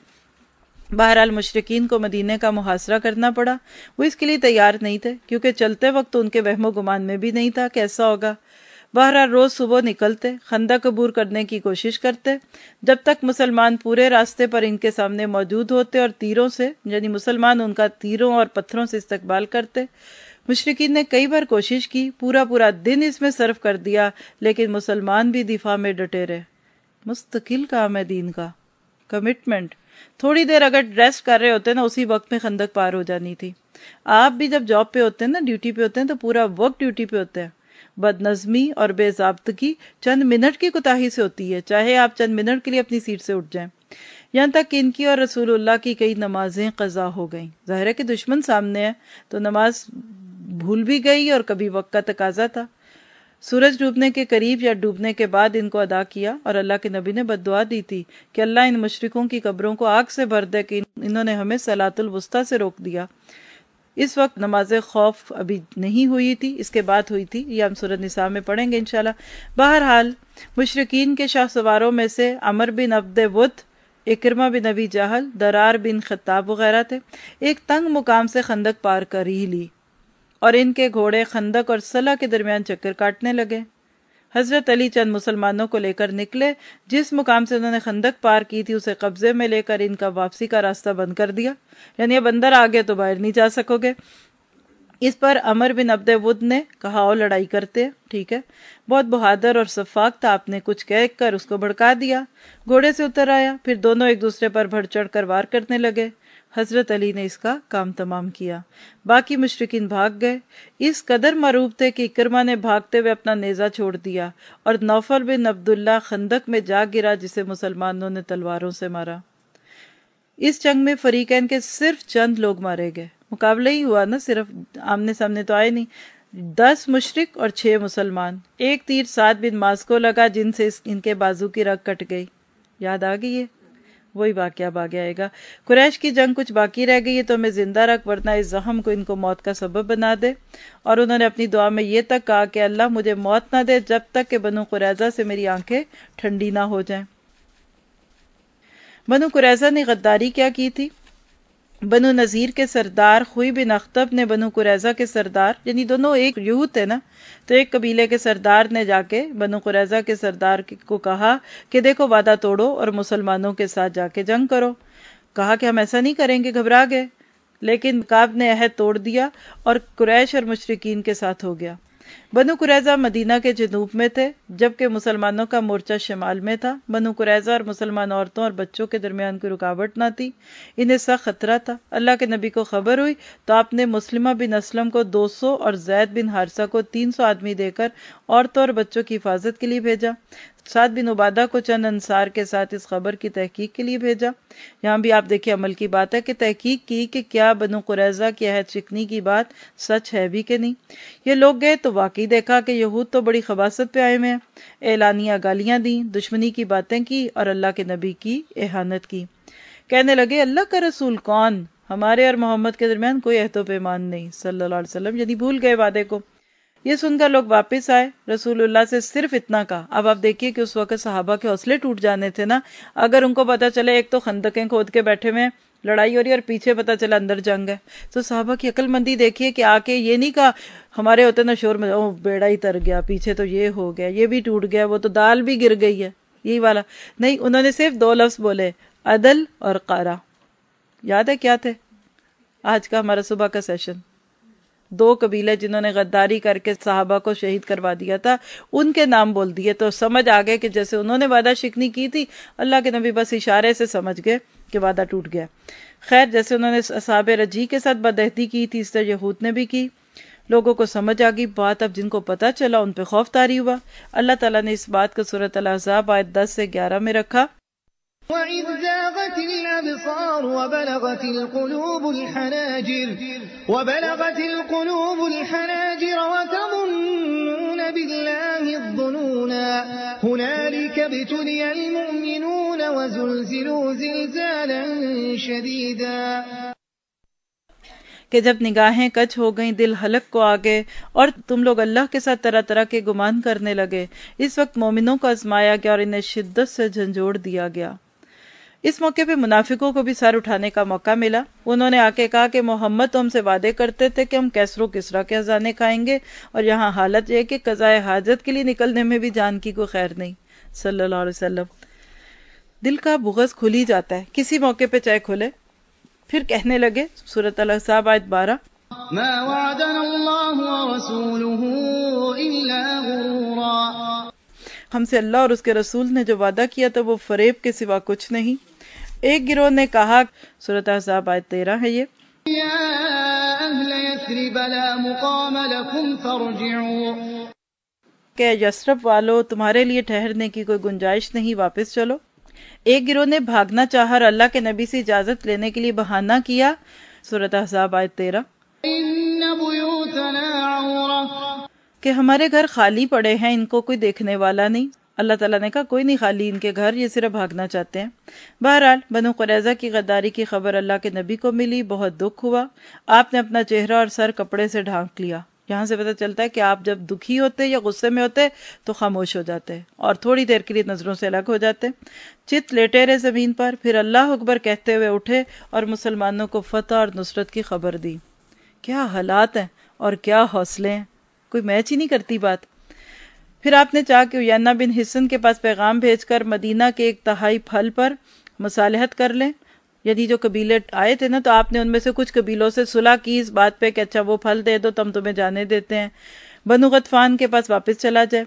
بہرحال مشرکین کو مدینے کا محاصرہ کرنا پڑا. وہ اس کے لیے تیار نہیں تھے کیونکہ چلتے وقت تو ان کے وہم و گمان میں بھی نہیں تھا کیسا ہوگا. بہرحال روز صبح نکلتے، خندق عبور کرنے کی کوشش کرتے، جب تک مسلمان پورے راستے پر ان کے سامنے موجود ہوتے اور تیروں سے، یعنی مسلمان ان کا تیروں اور پتھروں سے استقبال کرتے. مشرکین نے کئی بار کوشش کی، پورا پورا دن اس میں صرف کر دیا، لیکن مسلمان بھی دفاع میں ڈٹے رہے. مستقل کام ہے دین کا، کمٹمنٹ. تھوڑی دیر اگر ریسٹ کر رہے ہوتے نا، اسی وقت میں خندق پار ہو جانی تھی. آپ بھی جب جاب پہ ہوتے ہیں نا، ڈیوٹی پہ ہوتے ہیں، تو پورا وقت ڈیوٹی پہ ہوتے ہیں. بد نظمی اور بے ضابطگی چند منٹ کی کوتاہی سے ہوتی ہے، چاہے آپ چند منٹ کے لیے اپنی سیٹ سے اٹھ جائیں. یہاں تک کہ ان کی اور رسول اللہ کی کئی نمازیں قضا ہو گئیں. ظاہر ہے کہ دشمن سامنے ہے تو نماز بھول بھی گئی، اور کبھی وقت کا تقاضا تھا. سورج ڈوبنے کے قریب یا ڈوبنے کے بعد ان کو ادا کیا، اور اللہ کے نبی نے بد دعا دی تھی کہ اللہ ان مشرکوں کی قبروں کو آگ سے بھر دے کہ انہوں نے ہمیں صلاۃ الوسطیٰ سے روک دیا. اس وقت نماز خوف ابھی نہیں ہوئی تھی، اس کے بعد ہوئی تھی، یہ ہم سورۃ نساء میں پڑھیں گے انشاءاللہ. بہرحال مشرکین کے شاہ سواروں میں سے عمر بن عبد ود، اکرمہ بن ابی جہل، درار بن خطاب وغیرہ تھے. ایک تنگ مقام سے خندق پار کر ہی لی، اور ان کے گھوڑے خندق اور صلہ کے درمیان چکر کاٹنے لگے. حضرت علی چند مسلمانوں کو لے کر نکلے. جس مقام سے انہوں نے خندق پار کی تھی اسے قبضے میں لے کر ان کا واپسی کا راستہ بند کر دیا. یعنی اب اندر آگے تو باہر نہیں جا سکو گے. اس پر عمر بن عبد ود نے کہا او لڑائی کرتے. ٹھیک ہے، بہت بہادر اور شفاق تھا، آپ نے کچھ کہہ کر اس کو بھڑکا دیا. گھوڑے سے اتر آیا، پھر دونوں ایک دوسرے پر بڑھ چڑھ کر وار کرنے لگے. حضرت علی نے اس کا کام تمام کیا. باقی مشرکین بھاگ گئے. اس قدر مرعوب تھے کہ اکرمہ نے بھاگتے ہوئے اپنا نیزہ چھوڑ دیا اور نوفل بن عبداللہ خندق میں جا گرا، جسے مسلمانوں نے تلواروں سے مارا. اس جنگ میں فریقین کے صرف چند لوگ مارے گئے. مقابلہ ہی ہوا نا، صرف آمنے سامنے تو آئے نہیں. دس مشرک اور چھ مسلمان. ایک تیر سعد بن معاذ کو لگا جن سے ان کے بازو کی رگ کٹ گئی. یاد آ گئی ہے؟ وہی واقعہ اب آگے آئے گا. قریش کی جنگ کچھ باقی رہ گئی ہے تو ہمیں زندہ رکھ، ورنہ اس زخم کو ان کو موت کا سبب بنا دے. اور انہوں نے اپنی دعا میں یہ تک کہا کہ اللہ مجھے موت نہ دے جب تک کہ بنو قریظہ سے میری آنکھیں ٹھنڈی نہ ہو جائیں. بنو قریظہ نے غداری کیا کی تھی؟ بنو نذیر کے سردار خوئی بن اخطب نے بنو قریظہ کے سردار، یعنی دونوں ایک یہود تھے نا، تو ایک قبیلے کے سردار نے جا کے بنو قریظہ کے سردار کو کہا کہ دیکھو وعدہ توڑو اور مسلمانوں کے ساتھ جا کے جنگ کرو. کہا کہ ہم ایسا نہیں کریں گے، گھبرا گئے. لیکن کعب نے عہد توڑ دیا اور قریش اور مشرکین کے ساتھ ہو گیا. بنو قریظہ مدینہ کے جنوب میں تھے جبکہ مسلمانوں کا مورچہ شمال میں تھا۔ بنو قریظہ اور مسلمان عورتوں اور بچوں کے درمیان کوئی رکاوٹ نہ تھی، انہیں سخت خطرہ تھا۔ اللہ کے نبی کو خبر ہوئی تو آپ نے مسلمہ بن اسلم کو دو سو اور زید بن حارثہ کو تین سو آدمی دے کر عورتوں اور بچوں کی حفاظت کے لیے بھیجا۔ سعد بن عبادہ کو چند انصار کے ساتھ اس خبر کی تحقیق کے لیے بھیجا۔ یہاں بھی آپ دیکھیں عمل کی بات ہے کہ تحقیق کی کہ کیا بنو قریظہ کی عہد شکنی کی بات سچ ہے بھی کہ نہیں۔ یہ لوگ گئے تو واقعی دیکھا کہ یہود تو بڑی خباثت پہ آئے ہوئے ہیں، اعلانیہ گالیاں دیں، دشمنی کی باتیں کی اور اللہ کے نبی کی اہانت کی۔ کہنے لگے اللہ کا رسول کون؟ ہمارے اور محمد کے درمیان کوئی عہد و پیمان نہیں صلی اللہ علیہ وسلم، یعنی بھول گئے وعدے کو۔ یہ سن کر لوگ واپس آئے، رسول اللہ سے صرف اتنا کہا۔ اب آپ دیکھیے کہ اس وقت صحابہ کے حوصلے ٹوٹ جانے تھے نا، اگر ان کو پتا چلے ایک تو خندقیں کھود کے بیٹھے ہوئے ہیں، لڑائی ہو رہی ہے، اور پیچھے پتا چلا اندر جنگ ہے، تو صحابہ کی عقل مندی دیکھیے کہ آ کے یہ نہیں کہا ہمارے ہوتے نا شور میں او بیڑا ہی تر گیا، پیچھے تو یہ ہو گیا، یہ بھی ٹوٹ گیا، وہ تو دال بھی گر گئی ہے، یہی والا نہیں۔ انہوں نے صرف دو لفظ بولے، عدل اور قارا۔ یاد ہے کیا تھے؟ آج کا ہمارا صبح کا سیشن، دو قبیلے جنہوں نے غداری کر کے صحابہ کو شہید کروا دیا تھا، ان کے نام بول دیے تو سمجھ آ گئے کہ جیسے انہوں نے وعدہ شکنی کی تھی، اللہ کے نبی بس اشارے سے سمجھ گئے کہ وعدہ ٹوٹ گیا۔ خیر، جیسے انہوں نے اصحاب رجی کے ساتھ بدعہدی کی تھی، اس طرح یہود نے بھی کی۔ لوگوں کو سمجھ آ گئی بات، اب جن کو پتا چلا ان پہ خوف طاری ہوا۔ اللہ تعالیٰ نے اس بات کو سورۃ الاحزاب آیت دس سے گیارہ میں رکھا، وَإِذْ زَاغَتِ الْأَبْصَارُ وَبَلَغَتِ الْقُلُوبُ الْحَنَاجِرَ وَبَلَغَتِ الْقُلُوبُ الْحَنَاجِرَ وَتَظُنُّونَ بِاللَّهِ الظُّنُونَا هُنَالِكَ ابْتُلِيَ الْمُؤْمِنُونَ وَزُلْزِلُوا زِلْزَالًا شَدِيدًا۔ کہ جب نگاہیں کچ ہو گئیں، دل حلق کو آ گئے اور تم لوگ اللہ کے ساتھ طرح طرح کے گمان کرنے لگے، اس وقت مومنوں کو آزمایا گیا اور انہیں شدت سے جھنجھوڑ دیا گیا۔ اس موقع پہ منافقوں کو بھی سر اٹھانے کا موقع ملا۔ انہوں نے آ کے کہا کہ محمد تو ہم سے وعدے کرتے تھے کہ ہم کیسر و کسرا کے خزانے کھائیں گے، اور یہاں حالت یہ کہ قضائے حاجت کے لیے نکلنے میں بھی جان کی کوئی خیر نہیں صلی اللہ علیہ وسلم۔ دل کا بغض کھل ہی جاتا ہے کسی موقع پہ چاہے کھلے۔ پھر کہنے لگے، سورۃ الاحزاب آیت بارہ، ما وعدنا اللہ ورسولہ الا غرورا۔ ہم سے اللہ اور اس کے رسول نے جو وعدہ کیا تھا وہ فریب کے سوا کچھ نہیں۔ ایک گروہ نے کہا، سورۃ احزاب آیت تیرہ ہے یہ، یا اہل یثرب لا مقام لکم فارجعوا، کہ یثرب والو تمہارے لیے ٹھہرنے کی کوئی گنجائش نہیں، واپس چلو۔ ایک گروہ نے بھاگنا چاہا اور اللہ کے نبی سے اجازت لینے کے لیے بہانہ کیا، سورۃ احزاب آیت تیرہ، ان بیوتنا عورہ، کہ ہمارے گھر خالی پڑے ہیں، ان کو کوئی دیکھنے والا نہیں۔ اللہ تعالیٰ نے کہا کوئی نہیں خالی ان کے گھر، یہ صرف بھاگنا چاہتے ہیں۔ بہرحال بنو قریظہ کی غداری کی خبر اللہ کے نبی کو ملی، بہت دکھ ہوا۔ آپ نے اپنا چہرہ اور سر کپڑے سے ڈھانک لیا۔ یہاں سے پتہ چلتا ہے کہ آپ جب دکھی ہوتے یا غصے میں ہوتے تو خاموش ہو جاتے اور تھوڑی دیر کے لیے نظروں سے الگ ہو جاتے۔ چت لیٹے رہے زمین پر، پھر اللہ اکبر کہتے ہوئے اٹھے اور مسلمانوں کو فتح اور نصرت کی خبر دی۔ کیا حالات ہیں اور کیا حوصلے ہیں، کوئی میچ ہی نہیں کرتی بات۔ پھر آپ نے چاہ کہ عیینہ بن حصن کے پاس پیغام بھیج کر مدینہ کے ایک تہائی پھل پر مصالحت کر لیں، یعنی جو قبیلے آئے تھے نا، تو آپ نے ان میں سے کچھ قبیلوں سے صلح کی اس بات پہ کہ اچھا وہ پھل دے دو تو ہم تمہیں جانے دیتے ہیں، بنو غطفان کے پاس واپس چلا جائے۔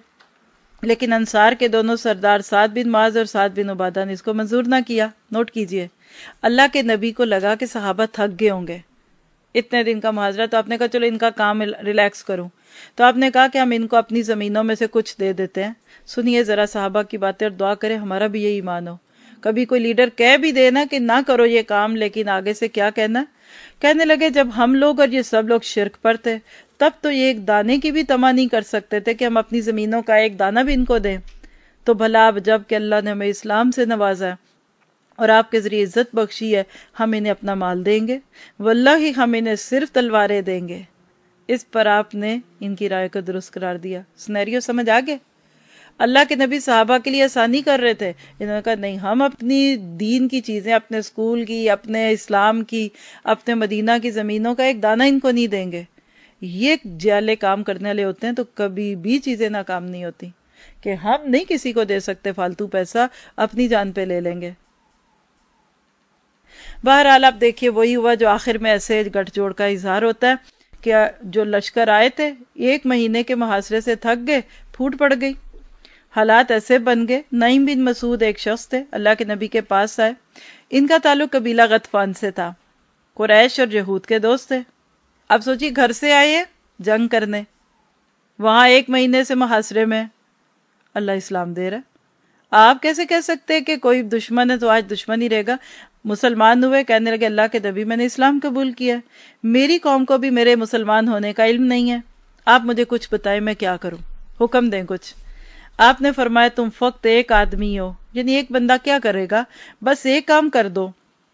لیکن انصار کے دونوں سردار سعد بن معاذ اور سعد بن عبادہ نے اس کو منظور نہ کیا۔ نوٹ کیجئے، اللہ کے نبی کو لگا کہ صحابہ تھک گئے ہوں گے، اتنے دن کا محاذرہ، تو آپ نے کہا چلو ان کا کام ریلیکس کروں، تو آپ نے کہا کہ ہم ان کو اپنی زمینوں میں سے کچھ دے دیتے ہیں۔ سنیے ذرا صحابہ کی باتیں اور دعا کریں ہمارا بھی یہی ایمان ہو۔ کبھی کوئی لیڈر کہہ بھی دے نا کہ نہ کرو یہ کام، لیکن آگے سے کیا کہنا۔ کہنے لگے جب ہم لوگ اور یہ سب لوگ شرک پر تھے تب تو یہ ایک دانے کی بھی تما نہیں کر سکتے تھے کہ ہم اپنی زمینوں کا ایک دانہ بھی ان کو دیں، تو بھلا اب جب کہ اللہ نے ہمیں اسلام سے نوازا ہے اور آپ کے ذریعے عزت بخشی ہے، ہم انہیں اپنا مال دیں گے، واللہ ہم انہیں صرف تلواریں دیں گے۔ اس پر آپ نے ان کی رائے کو درست قرار دیا۔ سینیریو سمجھ آگے؟ اللہ کے نبی صحابہ کے لیے آسانی کر رہے تھے، انہوں نے کہا نہیں، ہم اپنی دین کی چیزیں، اپنے اسکول کی، اپنے اسلام کی، اپنے مدینہ کی زمینوں کا ایک دانہ ان کو نہیں دیں گے۔ یہ جیالے کام کرنے والے ہوتے ہیں تو کبھی بھی چیزیں ناکام نہیں ہوتی، کہ ہم نہیں کسی کو دے سکتے فالتو پیسہ، اپنی جان پہ لے لیں گے۔ بہرحال آپ دیکھیے وہی ہوا جو آخر میں ایسے گٹھ جوڑ کا اظہار ہوتا ہے کہ جو لشکر آئے تھے ایک مہینے کے محاصرے سے تھک گئے، پھوٹ پڑ گئی۔ حالات ایسے بن گئے، نعیم بن مسعود ایک شخص تھے، اللہ کے نبی کے پاس آئے۔ ان کا تعلق قبیلہ غطفان سے تھا، قریش اور یہود کے دوست تھے۔ اب سوچیے گھر سے آئے ہیں جنگ کرنے، وہاں ایک مہینے سے محاصرے میں، اللہ اسلام دے رہا ہے۔ آپ کیسے کہہ سکتے کہ کوئی دشمن ہے تو آج دشمن ہی رہے گا؟ مسلمان ہوئے، کہنے لگے اللہ کے نبی میں نے اسلام قبول کیا ہے، میری قوم کو بھی میرے مسلمان ہونے کا علم نہیں ہے، آپ مجھے کچھ بتائیں میں کیا کروں، حکم دیں کچھ۔ آپ نے فرمایا تم فقط ایک آدمی ہو، یعنی ایک بندہ کیا کرے گا، بس ایک کام کر دو،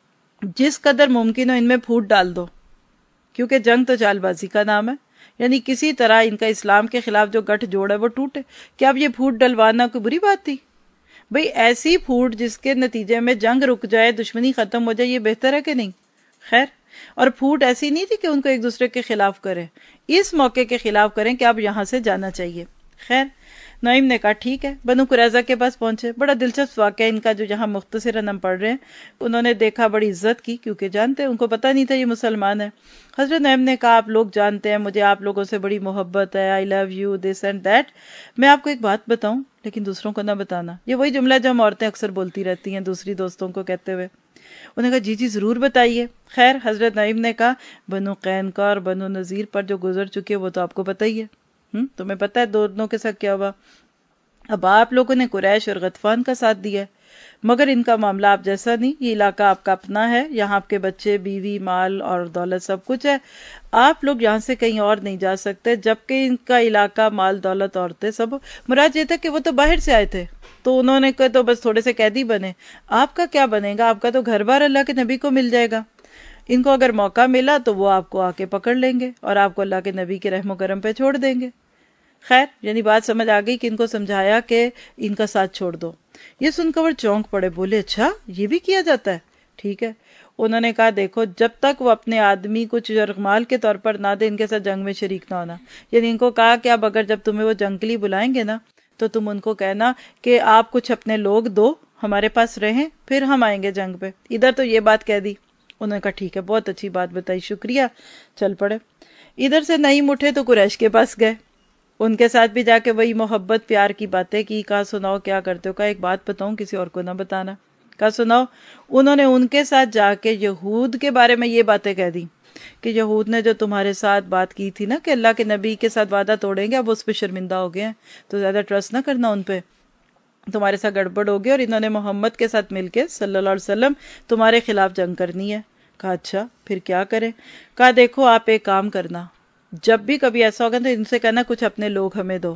جس قدر ممکن ہو ان میں پھوٹ ڈال دو، کیونکہ جنگ تو چال بازی کا نام ہے، یعنی کسی طرح ان کا اسلام کے خلاف جو گٹھ جوڑ ہے وہ ٹوٹے۔ کیا اب یہ پھوٹ ڈلوانا کوئی بری بات تھی؟ بھئی ایسی پھوٹ جس کے نتیجے میں جنگ رک جائے، دشمنی ختم ہو جائے، یہ بہتر ہے کہ نہیں؟ خیر، اور پھوٹ ایسی نہیں تھی کہ ان کو ایک دوسرے کے خلاف کریں، اس موقع کے خلاف کریں کہ اب یہاں سے جانا چاہیے۔ خیر، نعیم نے کہا ٹھیک ہے، بنو قریظہ کے پاس پہنچے۔ بڑا دلچسپ واقعہ ان کا جو جہاں مختصراً ہم پڑھ رہے ہیں، انہوں نے دیکھا، بڑی عزت کی، کیونکہ جانتے ہیں، ان کو پتہ نہیں تھا یہ مسلمان ہے۔ حضرت نعیم نے کہا آپ لوگ جانتے ہیں مجھے آپ لوگوں سے بڑی محبت ہے، I love you this and that, میں آپ کو ایک بات بتاؤں لیکن دوسروں کو نہ بتانا۔ یہ وہی جملہ جو ہم عورتیں اکثر بولتی رہتی ہیں دوسری دوستوں کو کہتے ہوئے۔ انہوں نے کہا جی جی ضرور بتائیے۔ خیر، حضرت نعیم نے کہا بنو قینقاع اور بنو نذیر پر جو گزر چکے وہ تو آپ کو پتہ ہی ہے، تمہیں پتہ ہے دونوں کے ساتھ کیا ہوا۔ اب آپ لوگوں نے قریش اور غطفان کا ساتھ دیا ہے، مگر ان کا معاملہ آپ جیسا نہیں، یہ علاقہ آپ کا اپنا ہے، یہاں آپ کے بچے، بیوی، مال اور دولت سب کچھ ہے، آپ لوگ یہاں سے کہیں اور نہیں جا سکتے، جبکہ ان کا علاقہ، مال، دولت، عورتیں سب، مراد یہ تھا کہ وہ تو باہر سے آئے تھے تو انہوں نے کہا تو بس تھوڑے سے قیدی بنے، آپ کا کیا بنے گا؟ آپ کا تو گھر بار اللہ کے نبی کو مل جائے گا، ان کو اگر موقع ملا تو وہ آپ کو آ کے پکڑ لیں گے اور آپ کو اللہ کے نبی کے رحم و کرم پہ چھوڑ دیں گے۔ خیر، یعنی بات سمجھ آ گئی کہ ان کو سمجھایا کہ ان کا ساتھ چھوڑ دو۔ یہ سن کر وہ چونک پڑے، بولے اچھا یہ بھی کیا جاتا ہے، ٹھیک ہے۔ انہوں نے کہا دیکھو جب تک وہ اپنے آدمی کچھ یرغمال کے طور پر نہ دے، ان کے ساتھ جنگ میں شریک نہ ہونا۔ یعنی ان کو کہا کہ اب اگر جب تمہیں وہ جنگ کے لیے بلائیں گے نا تو تم ان کو کہنا کہ آپ کچھ اپنے لوگ دو ہمارے پاس رہیں، پھر ہم آئیں گے جنگ پہ۔ ادھر تو یہ بات کہہ دی۔ انہوں نے کہا ٹھیک ہے، بہت اچھی بات بتائی، شکریہ، چل پڑے۔ ادھر سے نعیم اٹھے تو قریش کے پاس گئے، ان کے ساتھ بھی جا کے وہی محبت پیار کی باتیں کی۔ کہا سناؤ کیا کرتے ہو؟ کہا ایک بات بتاؤں، کسی اور کو نہ بتانا۔ کہا سناؤ۔ انہوں نے ان کے ساتھ جا کے یہود کے بارے میں یہ باتیں کہہ دی کہ یہود نے جو تمہارے ساتھ بات کی تھی نا کہ اللہ کے نبی کے ساتھ وعدہ توڑیں گے، اب اس پہ شرمندہ ہو گئے ہیں، تو زیادہ ٹرسٹ نہ کرنا ان پہ، تمہارے ساتھ گڑبڑ ہو گئی اور انہوں نے محمد کے ساتھ مل کے صلی اللہ علیہ وسلم تمہارے خلاف جنگ کرنی ہے۔ کہا اچھا پھر کیا کریں؟ کہا دیکھو آپ ایک کام کرنا، جب بھی کبھی ایسا ہوگا تو ان سے کہنا کچھ اپنے لوگ ہمیں دو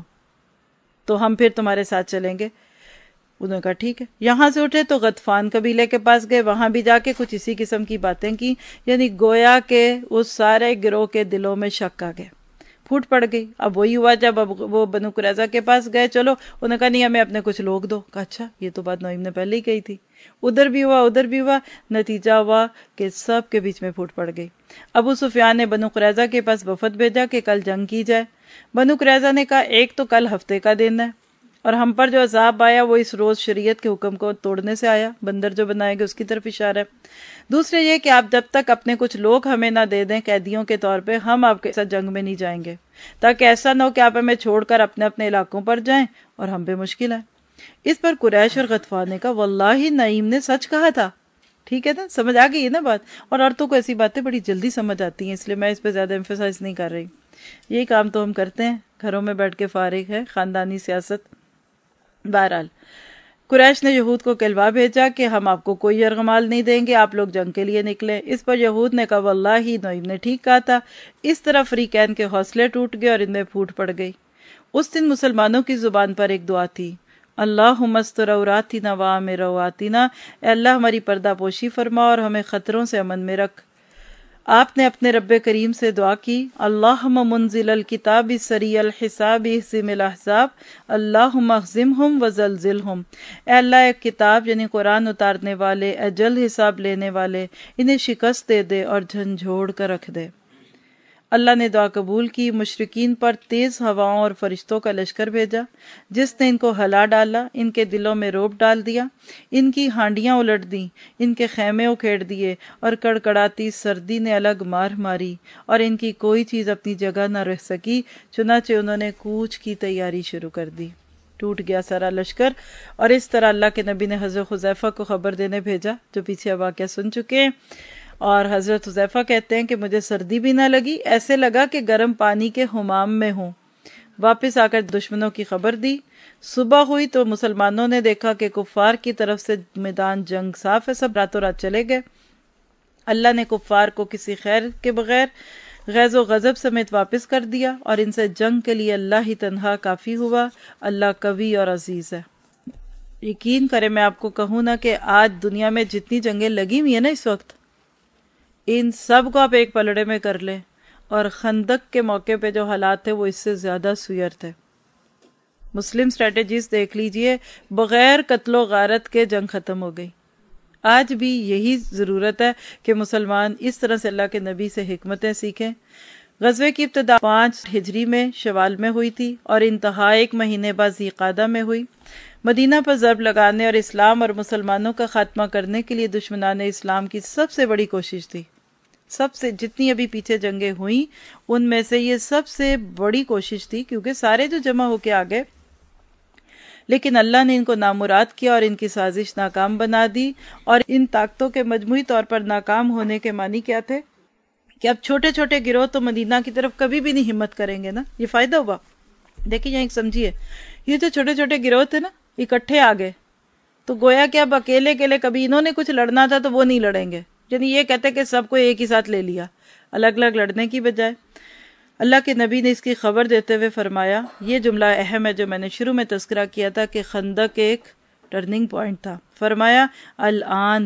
تو ہم پھر تمہارے ساتھ چلیں گے۔ انہوں نے کہا ٹھیک ہے۔ یہاں سے اٹھے تو غطفان قبیلے کے پاس گئے، وہاں بھی جا کے کچھ اسی قسم کی باتیں کی، یعنی گویا کہ اس سارے گروہ کے دلوں میں شک آ گئے، پھوٹ پڑ گئی۔ اب وہی ہوا جب اب وہ بنو قریظہ کے پاس گئے، چلو انہوں نے کہا نہیں ہمیں اپنے کچھ لوگ دو۔ کہا اچھا یہ تو بات نعیم نے پہلے ہی کہی تھی۔ ادھر بھی ہوا ادھر بھی ہوا، نتیجہ ہوا کہ سب کے بیچ میں پھوٹ پڑ گئی۔ ابو سفیان نے بنو قریظہ کے پاس وفد بھیجا کہ کل جنگ کی جائے۔ بنو قریظہ نے کہا ایک تو کل ہفتے کا دن ہے اور ہم پر جو عذاب آیا وہ اس روز شریعت کے حکم کو توڑنے سے آیا، بندر جو بنائے گے اس کی طرف اشارہ ہے۔ دوسرے یہ کہ آپ جب تک اپنے کچھ لوگ ہمیں نہ دے دیں قیدیوں کے طور پہ، ہم آپ کے ساتھ جنگ میں نہیں جائیں گے، تاکہ ایسا نہ ہو کہ آپ ہمیں چھوڑ کر اپنے اپنے علاقوں پر جائیں اور ہم پہ مشکل ہے۔ اس پر قریش اور غطفان نے کہا واللہ نعیم نے سچ کہا تھا۔ ٹھیک ہے نا، سمجھ آ گئی ہے نا بات؟ اور عورتوں کو ایسی باتیں بڑی جلدی سمجھ آتی ہیں، اس لیے میں اس پہ زیادہ ایمفیسائز نہیں کر رہی۔ یہی کام تو ہم کرتے ہیں، گھروں میں بیٹھ کے فارغ ہے، خاندانی سیاست۔ بہرحال قریش نے یہود کو کہلوا بھیجا کہ ہم آپ کو کوئی یرغمال نہیں دیں گے، آپ لوگ جنگ کے لیے نکلے۔ اس پر یہود نے کہا واللہ نعیم نے ٹھیک کہا تھا۔ اس طرح فریقین کے حوصلے ٹوٹ گئے اور ان میں پھوٹ پڑ گئی۔ اس دن مسلمانوں کی زبان پر ایک دعا تھی، اللہم استر عوراتنا وآمن رواتنا، اے اللہ ہماری پردہ پوشی فرما اور ہمیں خطروں سے امن میں رکھ۔ آپ نے اپنے رب کریم سے دعا کی، اللہم منزل الکتاب سریع الحساب اہزم الاحزاب اللہم اہزمہم وزلزلہم، اے اللہ ایک کتاب یعنی قرآن اتارنے والے، اے جلد حساب لینے والے، انہیں شکست دے دے اور جھنجھوڑ کر رکھ دے۔ اللہ نے دعا قبول کی، مشرکین پر تیز ہواؤں اور فرشتوں کا لشکر بھیجا جس نے ان کو ہلا ڈالا، ان کے دلوں میں روب ڈال دیا، ان کی ہانڈیاں الٹ دیں، ان کے خیمے اکھیڑ دیے، اور کڑکڑاتی سردی نے الگ مار ماری اور ان کی کوئی چیز اپنی جگہ نہ رہ سکی، چنانچہ انہوں نے کوچ کی تیاری شروع کر دی۔ ٹوٹ گیا سارا لشکر، اور اس طرح اللہ کے نبی نے حضرت حذیفہ کو خبر دینے بھیجا، جو پیچھے اب واقعہ سن چکے ہیں۔ اور حضرت حذیفہ کہتے ہیں کہ مجھے سردی بھی نہ لگی، ایسے لگا کہ گرم پانی کے حمام میں ہوں۔ واپس آ کر دشمنوں کی خبر دی۔ صبح ہوئی تو مسلمانوں نے دیکھا کہ کفار کی طرف سے میدان جنگ صاف ہے، سب راتوں رات چلے گئے۔ اللہ نے کفار کو کسی خیر کے بغیر غیظ و غضب سمیت واپس کر دیا، اور ان سے جنگ کے لیے اللہ ہی تنہا کافی ہوا۔ اللہ قوی اور عزیز ہے۔ یقین کرے میں آپ کو کہوں نا کہ آج دنیا میں جتنی جنگیں لگی ہوئی ہیں نا اس وقت، ان سب کو آپ ایک پلڑے میں کر لیں، اور خندق کے موقع پہ جو حالات تھے وہ اس سے زیادہ سویر تھے۔ مسلم سٹریٹجیز دیکھ لیجئے، بغیر قتل و غارت کے جنگ ختم ہو گئی۔ آج بھی یہی ضرورت ہے کہ مسلمان اس طرح سے اللہ کے نبی سے حکمتیں سیکھیں۔ غزوے کی ابتدا پانچ ہجری میں شوال میں ہوئی تھی، اور انتہا ایک مہینے بعد ذی قعدہ میں ہوئی۔ مدینہ پر ضرب لگانے اور اسلام اور مسلمانوں کا خاتمہ کرنے کے لیے دشمنان اسلام کی سب سے بڑی کوشش تھی۔ سب سے جتنی ابھی پیچھے جنگیں ہوئیں ان میں سے یہ سب سے بڑی کوشش تھی، کیونکہ سارے جو جمع ہو کے آگئے، لیکن اللہ نے ان کو نامراد کیا اور ان کی سازش ناکام بنا دی۔ اور ان طاقتوں کے مجموعی طور پر ناکام ہونے کے معنی کیا تھے کہ اب چھوٹے چھوٹے گروہ تو مدینہ کی طرف کبھی بھی نہیں ہمت کریں گے نا، یہ فائدہ ہوا۔ دیکھیں یہاں ایک سمجھیے، یہ جو چھوٹے چھوٹے گروہ تھے نا، اکٹھے آ گئے تو گویا کہ اب اکیلے اکیلے کبھی انہوں نے کچھ لڑنا تھا تو وہ نہیں لڑیں گے، یعنی یہ کہتے کہ سب کو ایک ہی ساتھ لے لیا، الگ الگ لڑنے کی بجائے۔ اللہ کے نبی نے اس کی خبر دیتے ہوئے فرمایا، یہ جملہ اہم ہے جو میں نے شروع میں تذکرہ کیا تھا کہ خندق ایک ٹرننگ پوائنٹ تھا۔ فرمایا الآن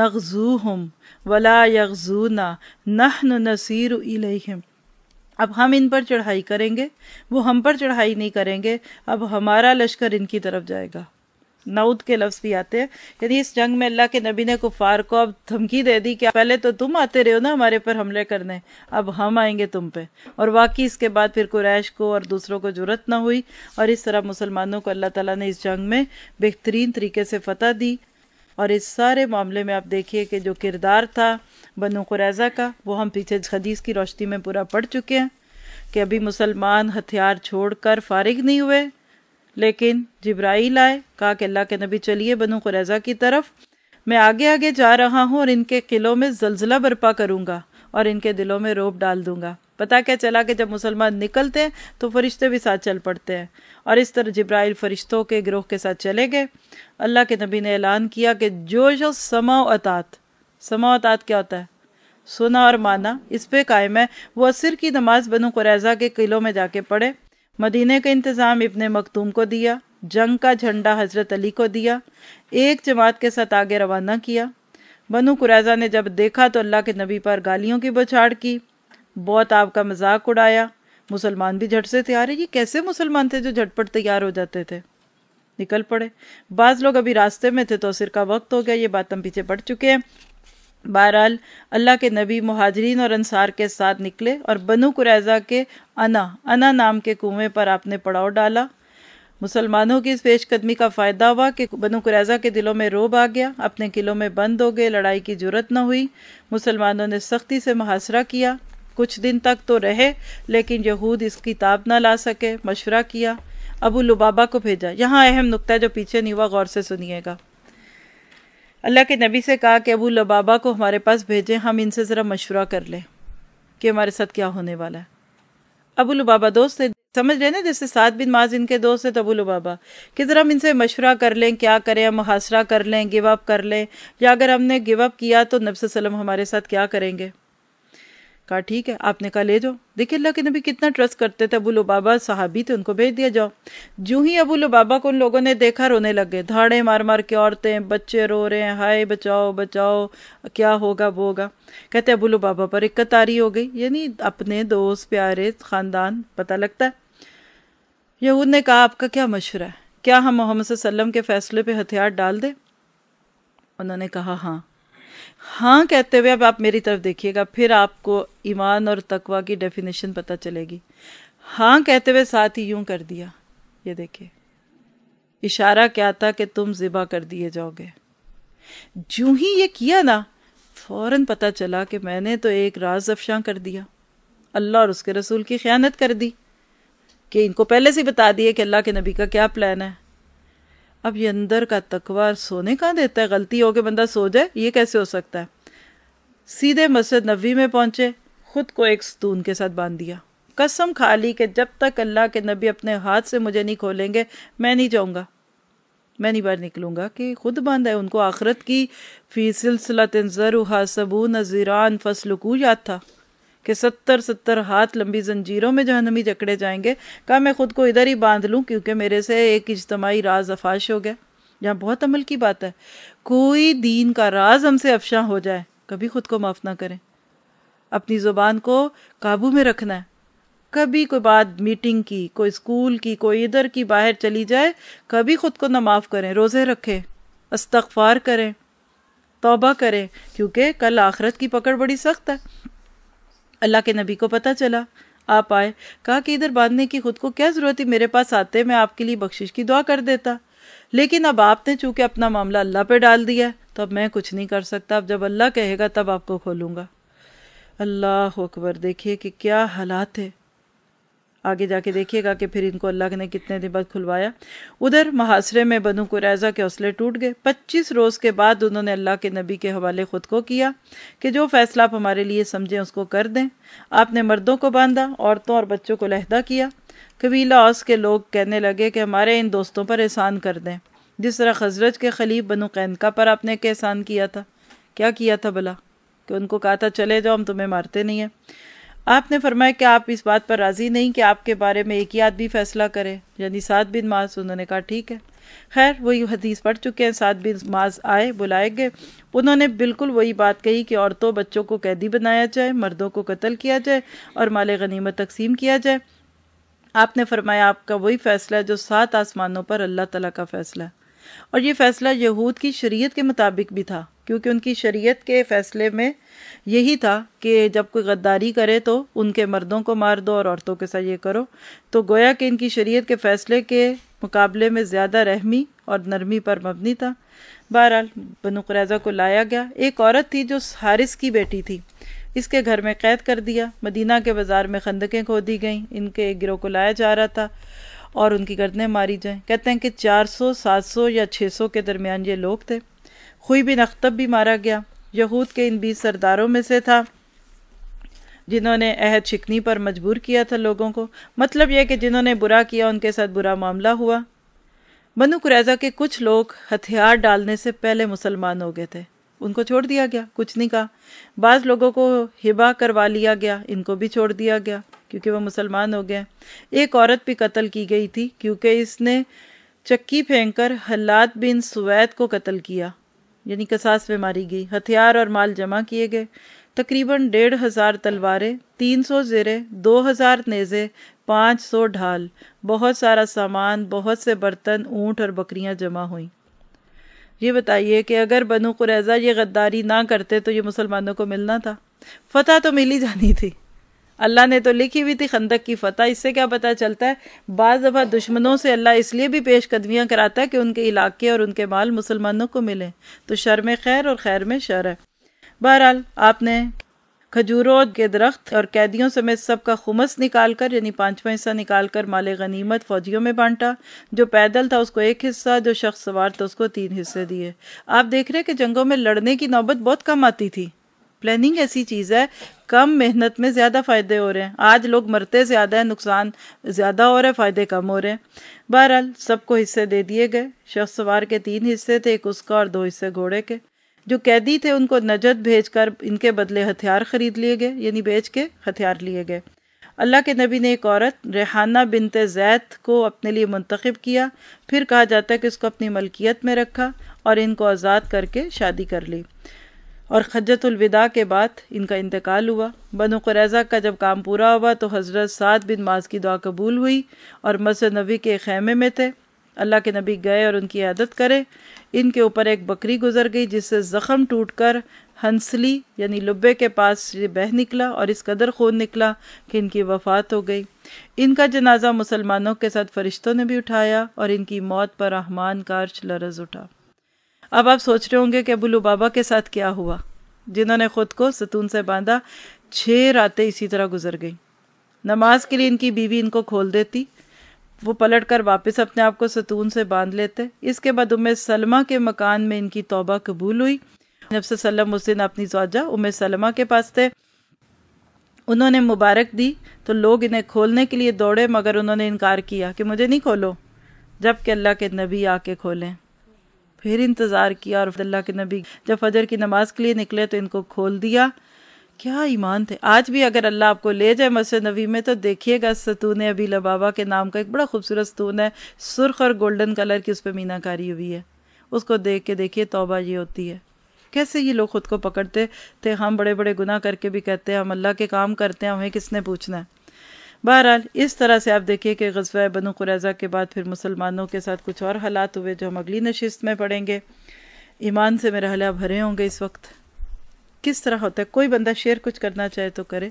نغزوہم ولا یغزونا نحن نسیر الیہم، اب ہم ان پر چڑھائی کریں گے، وہ ہم پر چڑھائی نہیں کریں گے، اب ہمارا لشکر ان کی طرف جائے گا۔ نعود کے لفظ بھی آتے ہیں، یعنی اس جنگ میں اللہ کے نبی نے کفار کو اب دھمکی دے دی کہ پہلے تو تم آتے رہے ہو نا ہمارے پر حملے کرنے، اب ہم آئیں گے تم پہ۔ اور واقعی اس کے بعد پھر قریش کو اور دوسروں کو جرأت نہ ہوئی، اور اس طرح مسلمانوں کو اللہ تعالیٰ نے اس جنگ میں بہترین طریقے سے فتح دی۔ اور اس سارے معاملے میں آپ دیکھیے کہ جو کردار تھا بنو قریظہ کا، وہ ہم پیچھے حدیث کی روشنی میں پورا پڑھ چکے ہیں کہ ابھی مسلمان ہتھیار چھوڑ کر فارغ نہیں ہوئے، لیکن جبرائیل آئے، کہا کہ اللہ کے نبی چلیے بنو قریظہ کی طرف، میں آگے آگے جا رہا ہوں اور ان کے قلعوں میں زلزلہ برپا کروں گا اور ان کے دلوں میں روب ڈال دوں گا۔ پتا کیا چلا کہ جب مسلمان نکلتے ہیں تو فرشتے بھی ساتھ چل پڑتے ہیں، اور اس طرح جبرائیل فرشتوں کے گروہ کے ساتھ چلے گئے۔ اللہ کے نبی نے اعلان کیا کہ جو شخص سمع و اطاعت، سمع و اطاعت کیا ہوتا ہے؟ سنا اور مانا، اس پہ قائم ہے، وہ عصر کی نماز بنو قریظہ کے قلعوں میں جا کے پڑھے۔ مدینے کا انتظام ابن مکتوم کو دیا، جنگ کا جھنڈا حضرت علی کو دیا، ایک جماعت کے ساتھ آگے روانہ کیا۔ بنو قریظہ نے جب دیکھا تو اللہ کے نبی پر گالیوں کی بوچھاڑ کی، بہت آپ کا مذاق اڑایا۔ مسلمان بھی جھٹ سے تیار ہے، یہ کیسے مسلمان تھے جو جھٹ پٹ تیار ہو جاتے تھے؟ نکل پڑے۔ بعض لوگ ابھی راستے میں تھے تو عصر کا وقت ہو گیا، یہ بات ہم پیچھے پڑ چکے ہیں۔ بہرحال اللہ کے نبی مہاجرین اور انصار کے ساتھ نکلے اور بنو قریظہ کے انا انا نام کے کنویں پر آپ نے پڑاؤ ڈالا۔ مسلمانوں کی اس پیش قدمی کا فائدہ ہوا کہ بنو قریظہ کے دلوں میں روب آ گیا، اپنے قلعوں میں بند ہو گئے، لڑائی کی جرأت نہ ہوئی۔ مسلمانوں نے سختی سے محاصرہ کیا، کچھ دن تک تو رہے، لیکن یہود اس کی تاب نہ لا سکے، مشورہ کیا، ابو لبابہ کو بھیجا۔ یہاں اہم نقطہ ہے جو پیچھے نہیں ہوا، غور سے سنیے گا۔ اللہ کے نبی سے کہا کہ ابو لبابہ کو ہمارے پاس بھیجیں، ہم ان سے ذرا مشورہ کر لیں کہ ہمارے ساتھ کیا ہونے والا ہے۔ ابو لبابہ دوست تھے، سمجھ رہے نا، جیسے سعد بن معاذ ان کے دوست تھے ابو لبابہ، کہ ذرا ہم ان سے مشورہ کر لیں، کیا کریں، ہم محاصرہ کر لیں، گیو اپ کر لیں، یا اگر ہم نے گیو اپ کیا تو نبی صلی اللہ علیہ وسلم ہمارے ساتھ کیا کریں گے؟ کہا ٹھیک ہے، آپ نے کہا لے جاؤ۔ دیکھیں اللہ کے نبی کتنا ٹرسٹ کرتے تھے، ابو لبابہ صحابی تھے، ان کو بھیج دیا جاؤ۔ جو ہی ابو لبابہ کو ان لوگوں نے دیکھا رونے لگ گئے، دھاڑے مار مار کے، عورتیں بچے رو رہے ہیں، ہائے بچاؤ بچاؤ، کیا ہوگا وہ ہوگا۔ کہتے ابو لبابہ پر اکت طاری ہو گئی، یعنی اپنے دوست پیارے خاندان، پتہ لگتا ہے۔ یہود نے کہا آپ کا کیا مشورہ ہے، کیا ہم محمد صلی اللہ علیہ وسلم کے فیصلے پہ ہتھیار ڈال دیں؟ انہوں نے کہا ہاں۔ ہاں کہتے ہوئے اب آپ میری طرف دیکھیے گا، پھر آپ کو ایمان اور تقوی کی ڈیفینیشن پتہ چلے گی. ہاں کہتے ہوئے ساتھ ہی یوں کر دیا، یہ دیکھیے اشارہ کیا تھا کہ تم ذبح کر دیے جاؤ گے. جو ہی یہ کیا نا، فوراً پتہ چلا کہ میں نے تو ایک راز افشاں کر دیا، اللہ اور اس کے رسول کی خیانت کر دی، کہ ان کو پہلے سے بتا دیے کہ اللہ کے نبی کا کیا پلان ہے. اب یہ اندر کا تقوی سونے کہاں دیتا ہے؟ غلطی ہو کے بندہ سو جائے، یہ کیسے ہو سکتا ہے؟ سیدھے مسجد نبوی میں پہنچے، خود کو ایک ستون کے ساتھ باندھ دیا، قسم کھا لی کہ جب تک اللہ کے نبی اپنے ہاتھ سے مجھے نہیں کھولیں گے میں نہیں جاؤں گا، میں نہیں باہر نکلوں گا. کہ خود باندھا ہے، ان کو آخرت کی فی سلسلۃ ذرعھا سبعون ذراعا فاسلکوہ یاد تھا کہ ستر ستر ہاتھ لمبی زنجیروں میں جہنمی جکڑے جائیں گے. کہا میں خود کو ادھر ہی باندھ لوں کیونکہ میرے سے ایک اجتماعی راز افاش ہو گیا. یہاں بہت عمل کی بات ہے، کوئی دین کا راز ہم سے افشاں ہو جائے کبھی خود کو معاف نہ کریں، اپنی زبان کو قابو میں رکھنا ہے. کبھی کوئی بات میٹنگ کی، کوئی اسکول کی، کوئی ادھر کی باہر چلی جائے، کبھی خود کو نہ معاف کریں، روزے رکھیں، استغفار کریں، توبہ کریں، کیونکہ کل آخرت کی پکڑ بڑی سخت ہے. اللہ کے نبی کو پتہ چلا، آپ آئے، کہا کہ ادھر باندھنے کی خود کو کیا ضرورت تھی، میرے پاس آتے میں آپ کے لیے بخشش کی دعا کر دیتا، لیکن اب آپ نے چونکہ اپنا معاملہ اللہ پہ ڈال دیا ہے تو اب میں کچھ نہیں کر سکتا، اب جب اللہ کہے گا تب آپ کو کھولوں گا. اللہ اکبر. دیکھیے کہ کیا حالات ہے. آگے جا کے دیکھیے گا کہ پھر ان کو اللہ نے کتنے دن بعد کھلوایا. ادھر محاصرے میں بنو قریظہ کے حوصلے ٹوٹ گئے. پچیس روز کے بعد انہوں نے اللہ کے نبی کے حوالے خود کو کیا کہ جو فیصلہ آپ ہمارے لیے سمجھیں اس کو کر دیں. آپ نے مردوں کو باندھا، عورتوں اور بچوں کو علیحدہ کیا. قبیلہ اوس کے لوگ کہنے لگے کہ ہمارے ان دوستوں پر احسان کر دیں، جس طرح خزرج کے خلیف بنو قینقاع پر آپ نے ایک احسان کیا تھا. کیا کیا تھا بلا؟ کہ ان کو کہا تھا چلے جاؤ، ہم تمہیں مارتے نہیں ہیں. آپ نے فرمایا کہ آپ اس بات پر راضی نہیں کہ آپ کے بارے میں ایک ہی آدمی فیصلہ کرے، یعنی سعد بن معاذ. انہوں نے کہا ٹھیک ہے. خیر وہی حدیث پڑھ چکے ہیں. سعد بن معاذ آئے، بلائے گئے. انہوں نے بالکل وہی بات کہی کہ عورتوں بچوں کو قیدی بنایا جائے، مردوں کو قتل کیا جائے اور مال غنیمت تقسیم کیا جائے. آپ نے فرمایا آپ کا وہی فیصلہ ہے جو سات آسمانوں پر اللہ تعالیٰ کا فیصلہ ہے. اور یہ فیصلہ یہود کی شریعت کے مطابق بھی تھا، کیونکہ ان کی شریعت کے فیصلے میں یہی تھا کہ جب کوئی غداری کرے تو ان کے مردوں کو مار دو اور عورتوں کے ساتھ یہ کرو. تو گویا کہ ان کی شریعت کے فیصلے کے مقابلے میں زیادہ رحمی اور نرمی پر مبنی تھا. بہرحال بنو قریظہ کو لایا گیا. ایک عورت تھی جو حارث کی بیٹی تھی، اس کے گھر میں قید کر دیا. مدینہ کے بازار میں خندقیں کھودی گئیں. ان کے ایک گروہ کو لایا جا رہا تھا اور ان کی گردنیں ماری جائیں. کہتے ہیں کہ چار سو سات سو یا چھ سو کے درمیان یہ لوگ تھے. خوئی بن اخطب بھی مارا گیا. یہود کے ان بیس سرداروں میں سے تھا جنہوں نے عہد شکنی پر مجبور کیا تھا لوگوں کو. مطلب یہ کہ جنہوں نے برا کیا ان کے ساتھ برا معاملہ ہوا. بنو قریظہ کے کچھ لوگ ہتھیار ڈالنے سے پہلے مسلمان ہو گئے تھے، ان کو چھوڑ دیا گیا، کچھ نہیں کہا. بعض لوگوں کو ہبا کروا لیا گیا، ان کو بھی چھوڑ دیا گیا کیونکہ وہ مسلمان ہو گئے. ایک عورت بھی قتل کی گئی تھی کیونکہ اس نے چکی پھینک کر حلات بن سوید کو قتل کیا، یعنی قصاص میں ماری گئی. ہتھیار اور مال جمع کیے گئے، تقریباً ڈیڑھ ہزار تلواریں، تین سو زرے، دو ہزار نیزے، پانچ سو ڈھال، بہت سارا سامان، بہت سے برتن، اونٹ اور بکریاں جمع ہوئیں. یہ بتائیے کہ اگر بنو قریظہ یہ غداری نہ کرتے تو یہ مسلمانوں کو ملنا تھا؟ فتح تو مل ہی جانی تھی. اللہ نے تو لکھی ہوئی تھی خندق کی فتح. اس سے کیا پتہ چلتا ہے؟ بعض دفعہ دشمنوں سے اللہ اس لیے بھی پیش قدمیاں کراتا ہے کہ ان کے علاقے اور ان کے مال مسلمانوں کو ملیں. تو شر میں خیر اور خیر میں شر ہے. بہرحال آپ نے کھجوروں کے درخت اور قیدیوں سمیت سب کا خمس نکال کر، یعنی پانچواں حصہ نکال کر مال غنیمت فوجیوں میں بانٹا. جو پیدل تھا اس کو ایک حصہ، جو شخص سوار تھا اس کو تین حصے دیے. آپ دیکھ رہے کہ جنگوں میں لڑنے کی نوبت بہت کم آتی تھی. پلاننگ ایسی چیز ہے، کم محنت میں زیادہ فائدے ہو رہے ہیں. آج لوگ مرتے زیادہ ہیں، نقصان زیادہ ہو رہا ہے، فائدے کم ہو رہے ہیں. بہرحال سب کو حصے دے دیے گئے. شخص سوار کے تین حصے تھے، ایک اس کا اور دو حصے گھوڑے کے. جو قیدی تھے ان کو نجد بھیج کر ان کے بدلے ہتھیار خرید لیے گئے، یعنی بیچ کے ہتھیار لیے گئے. اللہ کے نبی نے ایک عورت ریحانہ بنت زید کو اپنے لیے منتخب کیا. پھر کہا جاتا ہے کہ اس کو اپنی ملکیت میں رکھا اور ان کو آزاد کر کے شادی کر لی. اور حجۃ الوداع کے بعد ان کا انتقال ہوا. بنو قریظہ کا جب کام پورا ہوا تو حضرت سعد بن معاذ کی دعا قبول ہوئی اور مسجد نبی کے خیمے میں تھے. اللہ کے نبی گئے اور ان کی عیادت کرے. ان کے اوپر ایک بکری گزر گئی جس سے زخم ٹوٹ کر ہنسلی یعنی لبے کے پاس سے بہہ نکلا اور اس قدر خون نکلا کہ ان کی وفات ہو گئی۔ ان کا جنازہ مسلمانوں کے ساتھ فرشتوں نے بھی اٹھایا اور ان کی موت پر رحمان کا عرش لرز اٹھا۔ اب آپ سوچ رہے ہوں گے کہ ابو لبابہ کے ساتھ کیا ہوا، جنہوں نے خود کو ستون سے باندھا۔ چھ راتیں اسی طرح گزر گئیں۔ نماز کے لیے ان کی بیوی ان کو کھول دیتی، وہ پلٹ کر واپس اپنے آپ کو ستون سے باندھ لیتے۔ اس کے بعد ام سلمہ کے مکان میں ان کی توبہ قبول ہوئی۔ نبی صلی اللہ علیہ وسلم اس دن اپنی زوجہ ام سلمہ کے پاس تھے، انہوں نے مبارک دی تو لوگ انہیں کھولنے کے لیے دوڑے، مگر انہوں نے انکار کیا کہ مجھے نہیں کھولو جب کہ اللہ کے نبی آ کے کھولیں۔ پھر انتظار کیا اور اللہ کے نبی جب فجر کی نماز کے لیے نکلے تو ان کو کھول دیا۔ کیا ایمان تھے! آج بھی اگر اللہ آپ کو لے جائے مسجد نبی میں تو دیکھیے گا ستون ابی لبابہ کے نام کا ایک بڑا خوبصورت ستون ہے، سرخ اور گولڈن کلر کی اس پہ مینا کاری ہوئی ہے، اس کو دیکھ کے دیکھیے توبہ یہ ہوتی ہے۔ کیسے یہ لوگ خود کو پکڑتے تھے، ہم بڑے بڑے گناہ کر کے بھی کہتے ہیں ہم اللہ کے کام کرتے ہیں، ہمیں کس نے پوچھنا ہے۔ بہرحال اس طرح سے آپ دیکھیے کہ غزوہ بنو قریظہ کے بعد پھر مسلمانوں کے ساتھ کچھ اور حالات ہوئے جو ہم اگلی نشست میں پڑھیں گے۔ ایمان سے میرے حالات بھرے ہوں گے اس وقت۔ کس طرح ہوتا ہے؟ کوئی بندہ شیئر کچھ کرنا چاہے تو کرے۔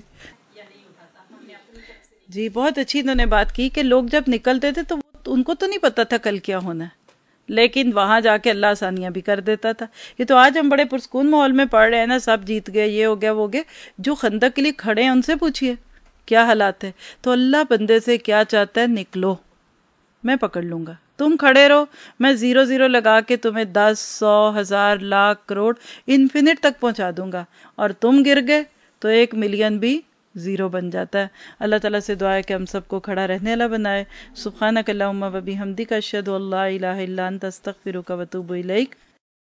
جی بہت اچھی انہوں نے بات کی کہ لوگ جب نکلتے تھے تو ان کو تو نہیں پتا تھا کل کیا ہونا ہے، لیکن وہاں جا کے اللہ آسانیاں بھی کر دیتا تھا۔ یہ تو آج ہم بڑے پرسکون ماحول میں پڑھ رہے ہیں نا، سب جیت گئے، یہ ہو گیا وہ ہو گیا۔ جو خندق کے لیے کھڑے ہیں ان سے پوچھئے کیا حالات ہے۔ تو اللہ بندے سے کیا چاہتا ہے؟ نکلو، میں پکڑ لوں گا، تم کھڑے رہو، میں زیرو زیرو لگا کے تمہیں دس سو ہزار لاکھ کروڑ انفینٹ تک پہنچا دوں گا، اور تم گر گئے تو ایک ملین بھی زیرو بن جاتا ہے۔ اللہ تعالیٰ سے دعا ہے کہ ہم سب کو کھڑا رہنے والا بنائے۔ سبحانک اللہم و بحمدک، اشہد ان لا الہ الا انت، استغفرک و اتوب الیک۔